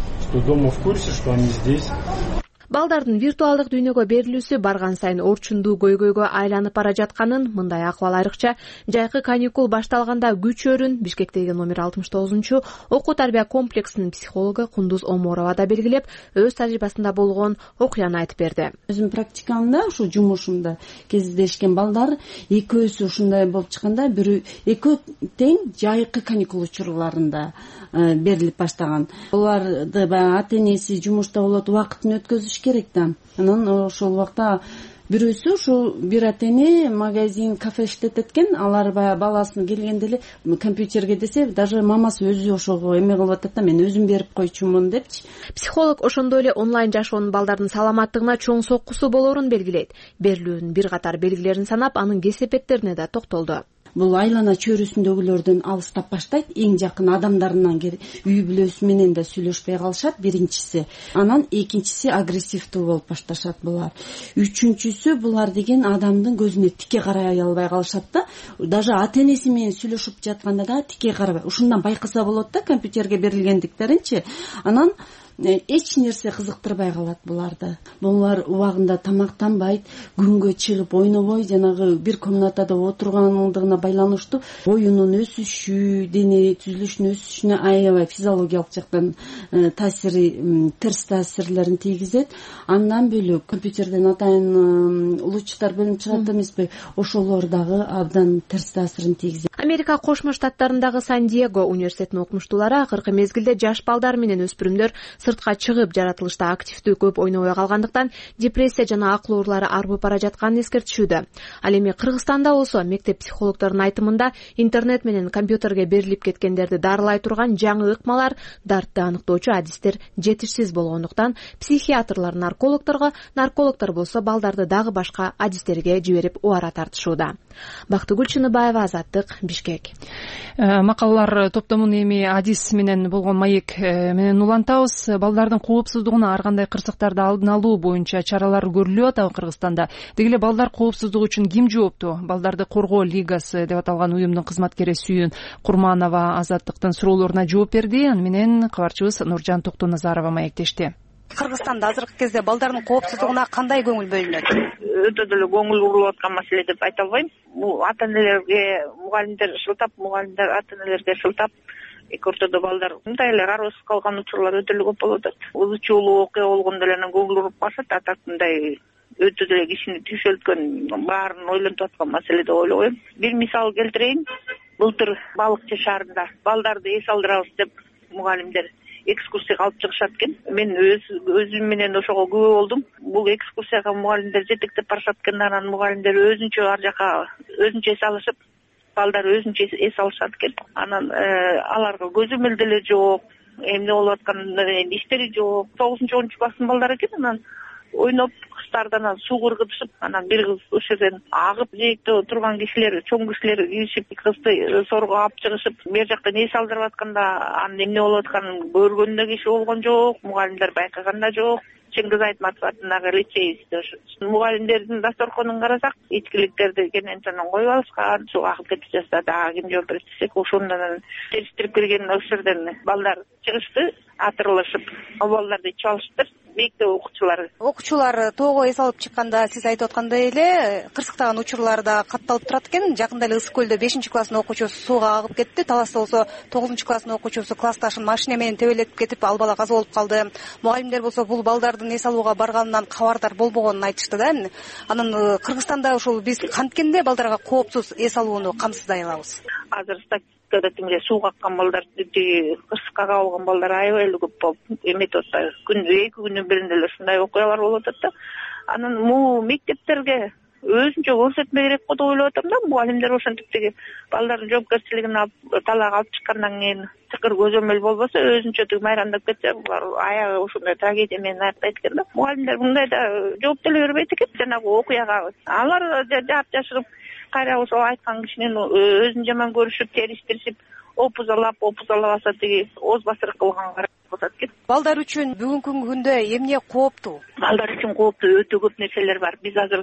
Speaker 14: Балдардын виртуалдык дүйнөгө берилүүсү барган сайын орчундуу көйгөйгө айланып бара жатканын, мындай акыбал айрыкча жайкы каникул башталганда күчөрүн Бишкектеги номер 69 окуу тарбия комплексинин психологу Кундуз Оморова да белгилеп, өз тажрыйбасында болгон окуяны айтып берди.
Speaker 27: Өзүм практикамда, ушу жумушумда кездешкен балдар экөөсү ушундай болуп чыкканда, бирөө экөө тең жайкы каникул учурларында берилип баштаган. Буларды ата-энеси жумушта болот, убакытын өткөзүш керек да. Анан ошол убакта бирөөсү ушул бир ата эне магазин кафе иштетет экен, алар баягы баласын келгенде эле компьютерге десе даже мамасы өзү ошого эме кылып атат да, мен өзүм берип койчумун депчи.
Speaker 14: Психолог ошондой эле онлайн жашоонун балдардын саламаттыгына чоң соккусу болоорун белгилейт. Берилүүнүн бир катар белгилерин санап, анын кесепеттерине да токтолду.
Speaker 27: Бул айлана чөйрөсүндөгүлөрдөн алыстап баштайт, эң жакын адамдарынан үй бүлөсү менен да сүйлөшпөй калышат биринчиси. Анан экинчиси агрессивдүү болуп башташат булар. Үчүнчүсү булар деген адамдын көзүнө тике карай албай калышат да. Даже ата энеси менен сүйлөшүп жатканда да тике карабай. Ушундан байкаса болот да компьютерге берилгендиктеринчи. Анан эч нерсе кызыктырбай калат буларды. Булар убагында тамактанбайт, күнгө чыгып ойнобой, жанагы бир комнатада отургандыгына байланыштуу боюнун өсүшү, дене түзүлүшүнүн өсүшүнө аябай физиологиялык жактан терс таасирлерин тийгизет. Андан бөлөк компьютерден атайын лучтар бөлүнүп чыгат эмеспи? Ошолор дагы абдан терс таасирин тийгизет.
Speaker 14: Америка Кошмо Штаттарындагы Сан-Диего университетинин окумуштуулары акыркы мезгилде жаш балдар менен өспүрүмдөр сыртка чыгып жаратылышта активдүү көп ойнобой калгандыктан депрессия жана акыл оорулары арбып бара жатканын эскертишүүдө. Ал эми Кыргызстанда болсо мектеп психологдорунун айтымында интернет менен компьютерге берилип кеткендерди дарылай турган жаңы ыкмалар, дартты аныктоочу адистер жетишсиз болгондуктан психиатрлар наркологдор болсо балдарды дагы башка адистерге жиберип убара тартышууда. Бактыгүл Чыныбаева, Азаттык, Бишкек.
Speaker 1: Макалалар топтомун эми адис менен болгон маек менен улантабыз. Балдардын коопсуздугуна ар кандай кырсыктарды алдын алуу боюнча чаралар көрүлүп атабы Кыргызстанда? Деги эле балдар коопсуздугу үчүн ким жооптуу? Балдарды коргоо лигасы деп аталган уюмдун кызматкери Сүйүн Курманова Азаттыктын суроолоруна жооп берди. Аны менен кабарчыбыз Нуржан Токтоназарова маектешти.
Speaker 3: Кыргызстанда азыркы кезде балдардын коопсуздугуна кандай көңүл бөлүнөт?
Speaker 4: Өтө деле көңүл бурулуп аткан маселе деп айта албайм. Бул ата энелерге, мугалимдер шылтап, мугалимдер ата энелерге шылтап, эки ортодо балдар мындай эле кароосуз калган учурлар өтө эле көп болуп атат. Ылчуулуу окуя болгондо эле анан көңүл буруп калышат. Атат мындай өтө деле кишини түйшөлткөн, баарын ойлонтуп аткан маселе деп ойлобойм. Бир мисал келтирейин. Былтыр Балыкчы шаарында балдарды эс алдырабыз деп мугалимдер экскурсияга алып чыгышат экен. Мен өзүм менен ошого күбө болдум. Бул экскурсияга мугалимдер жетектеп барышат экен. Анан мугалимдер өзүнчө ар жака өзүнчө эс алышып, балдар өзүнчө эс алышат экен. Анан аларга көзөмөл деле жок, эмне болуп атканын иштери жок. 9-10 класстын балдары экен. Анан ойноп кыштардан суу кыргызышып, анан бир кыз ошол жерден агып жээкте турган кишилер, чоң кишилер киришип кызды сорго алып чыгышып, бер жактан эс алдырып атканда анын эмне болуп атканын көргөн да киши болгон жок, мугалимдер байкаган да жок. Чыңгыз Айтматов атындагы лицейде мугалимдердин дасторконун карасак, ичкиликтерди кенен коюп алышкан, суу агып кетип жатса дагы ким жооп берет десек, ошондон териштирип келген ошол жерден балдар чыгышты, атырылышып, ал балдарды ичип алышыптыр. Мектеп
Speaker 3: окуучулар тоого эс алып чыкканда сиз айтып аткандай эле кырсыктаган учурлар да катталып турат экен. Жакында эле Ысык көлдө 5-класстын окуучусу сууга агып кетти. Таласта болсо 9-класстын окуучусу классташын машина менен тебелетип кетип, ал бала каза болуп калды. Мугалимдер болсо бул балдардын эс алууга барганынан кабардар болбогонун айтышты да. Анан Кыргызстанда ошол биз канткенде балдарга коопсуз эс алууну камсыздай алабыз?
Speaker 4: Азыр статистикада тимге суу каккан балдар, кырсыкка кабылган балдар аябай эле көп болуп эметип атат. Эки күнүн биринде эле ушундай окуялар болуп атат да. Анан могу мектептерге өзүнчө көрсөтмө керек го деп ойлоп атам да. Мугалимдер ошентип тиги балдардын жоопкерчилигин алып талаага алып чыккандан кийин тыкыр көзөмөл болбосо, өзүнчө тиги майрамдап кетсе, булар аябай ошондой трагедия менен аяктайт экен да. Мугалимдер мындайда жооп деле бербейт экен жанагы окуяга. Алар жаап жашырып, кайра ошол айткан кишинин өзүн жаман көрүшүп, териштиришип, опузалабаса тиги ооз басырык кылганга атат экен.
Speaker 3: Балдар үчүн бүгүнкү күндө эмне кооптуу?
Speaker 4: Балдар үчүн кооптуу өтө көп нерселер бар. Биз азыр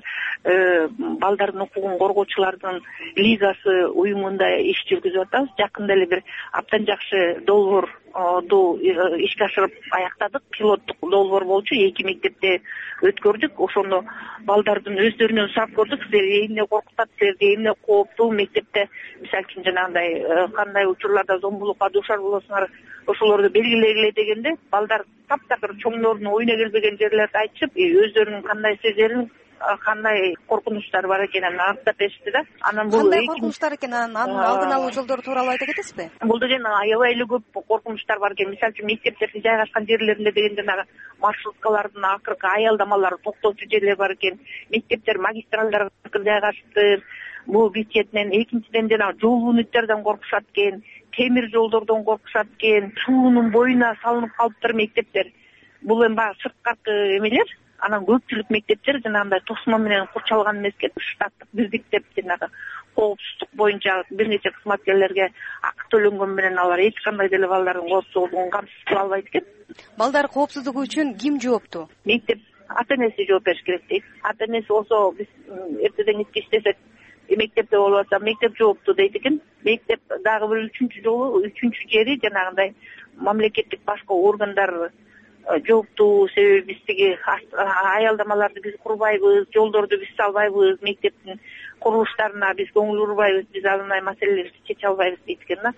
Speaker 4: балдардын укугун коргоочулардын лигасы уюмунда иш жүргүзүп атабыз. Жакында эле бир абдан жакшы долбоорду ишке ашырып аяктадык. Пилоттук долбоор болчу, 2 мектепте өткөрдүк. Ошондо балдардын өздөрүнөн сурап көрдүк, силерди эмне коркутат, силерди эмне кооптуу мектепте, мисалы үчүн жанагындай кандай учурларда зомбулукка дуушар болосуңар, ошолорду белгилегиле дегенде, балдар таптакыр чоңдордун оюна келбеген жерлерди айтышып, өздөрүнүн кандай сезерин, кандай коркунучтар бар экенин аныктап беришти да. Анан бул
Speaker 3: кандай коркунучтар экен, анын алдын алуу жолдору тууралуу айта кетесизби?
Speaker 4: Бул деген аябай эле көп коркунучтар бар экен. Мисалы үчүн мектептердин жайгашкан жерлеринде деген жанагы маршруткалардын акыркы аялдамалары токтоочу жерлер бар экен. Мектептер магистралдарга жайгашыптыр. Бул бир четинен, экинчиден жанагы жол үнүттөрдөн коркушат экен, темир жолдордон коркушат экен, суунун боюна салынып калыптыр мектептер. Бул эми баягы сырткаркы эмелер. Анан көпчүлүк мектептер жанагындай тосмо менен курчалган эмес экен. Штаттык бирдик деп жанагы коопсуздук боюнча бир нече кызматкерлерге акы төлөнгөн менен алар эч кандай деле балдардын коопсуздугун камсыз кыла албайт экен.
Speaker 3: Балдар коопсуздугу үчүн ким жооптуу?
Speaker 4: Мектеп ата-энеси жооп бериш керек дейт. Ата-энеси болсо биз эртеден кечке иштесек мектепте болуп атса мектеп жооптуу дейт экен. Мектеп дагы бир үчүнчү жери жанагындай мамлекеттик башка органдар жооптуу. Себеби биз тиги аялдамаларды биз курбайбыз, жолдорду биз салбайбыз, мектептин курулуштарына биз көңүл бурбайбыз, биз андай маселелерди чече албайбыз дейт экен да.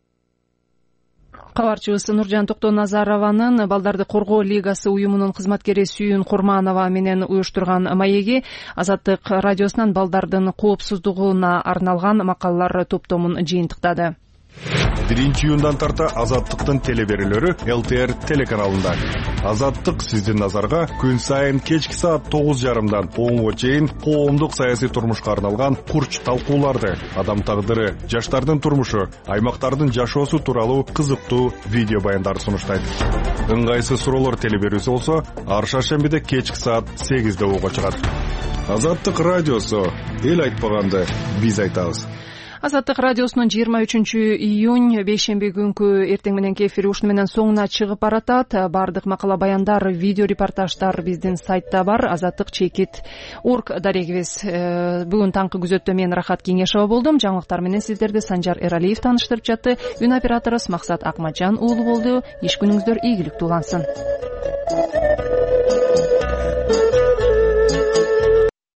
Speaker 1: Кабарчыбыз Нуржан Токтоназарованын Балдарды коргоо лигасы уюмунун кызматкери Сүйүн Курманова менен уюштурган маеги Азаттык радиосунан балдардын коопсуздугуна арналган макалалар топтомун жыйынтыктады.
Speaker 5: 1-июндан тарта Азаттыктын телеберүүлөрү ЛТР телеканалында. Азаттык сиздин назарга күн сайын кечки саат 9:30дан 10:00 чейин коомдук саясий турмушка арналган курч талкууларды, адам тагдыры, жаштардын турмушу, аймактардын жашоосу тууралуу кызыктуу видео баяндарды сунуштайт. Ыңгайсыз суроолор телеберүүсү болсо, ар шаршембиде кечки саат 8:00 угуга чыгат. Азаттык радиосу, эл айтпаганды биз айтабыз.
Speaker 1: Азаттык радиосунун 23-июнь бейшемби күнкү эртең мененки эфири ушуну менен соңуна чыгып баратат. Бардык макала баяндар, видео репортаждар биздин сайтта бар. Азаттык.org дарегибиз. Бүгүн таңкы күзөттө мен Рахат Кеңешова болдум. Жаңылыктар менен сиздерди Санжар Эралиев тааныштырып жатты. Үн операторубуз Максат Акматжан уулу болду. Иш күнүңүздөр ийгиликтүү улансын.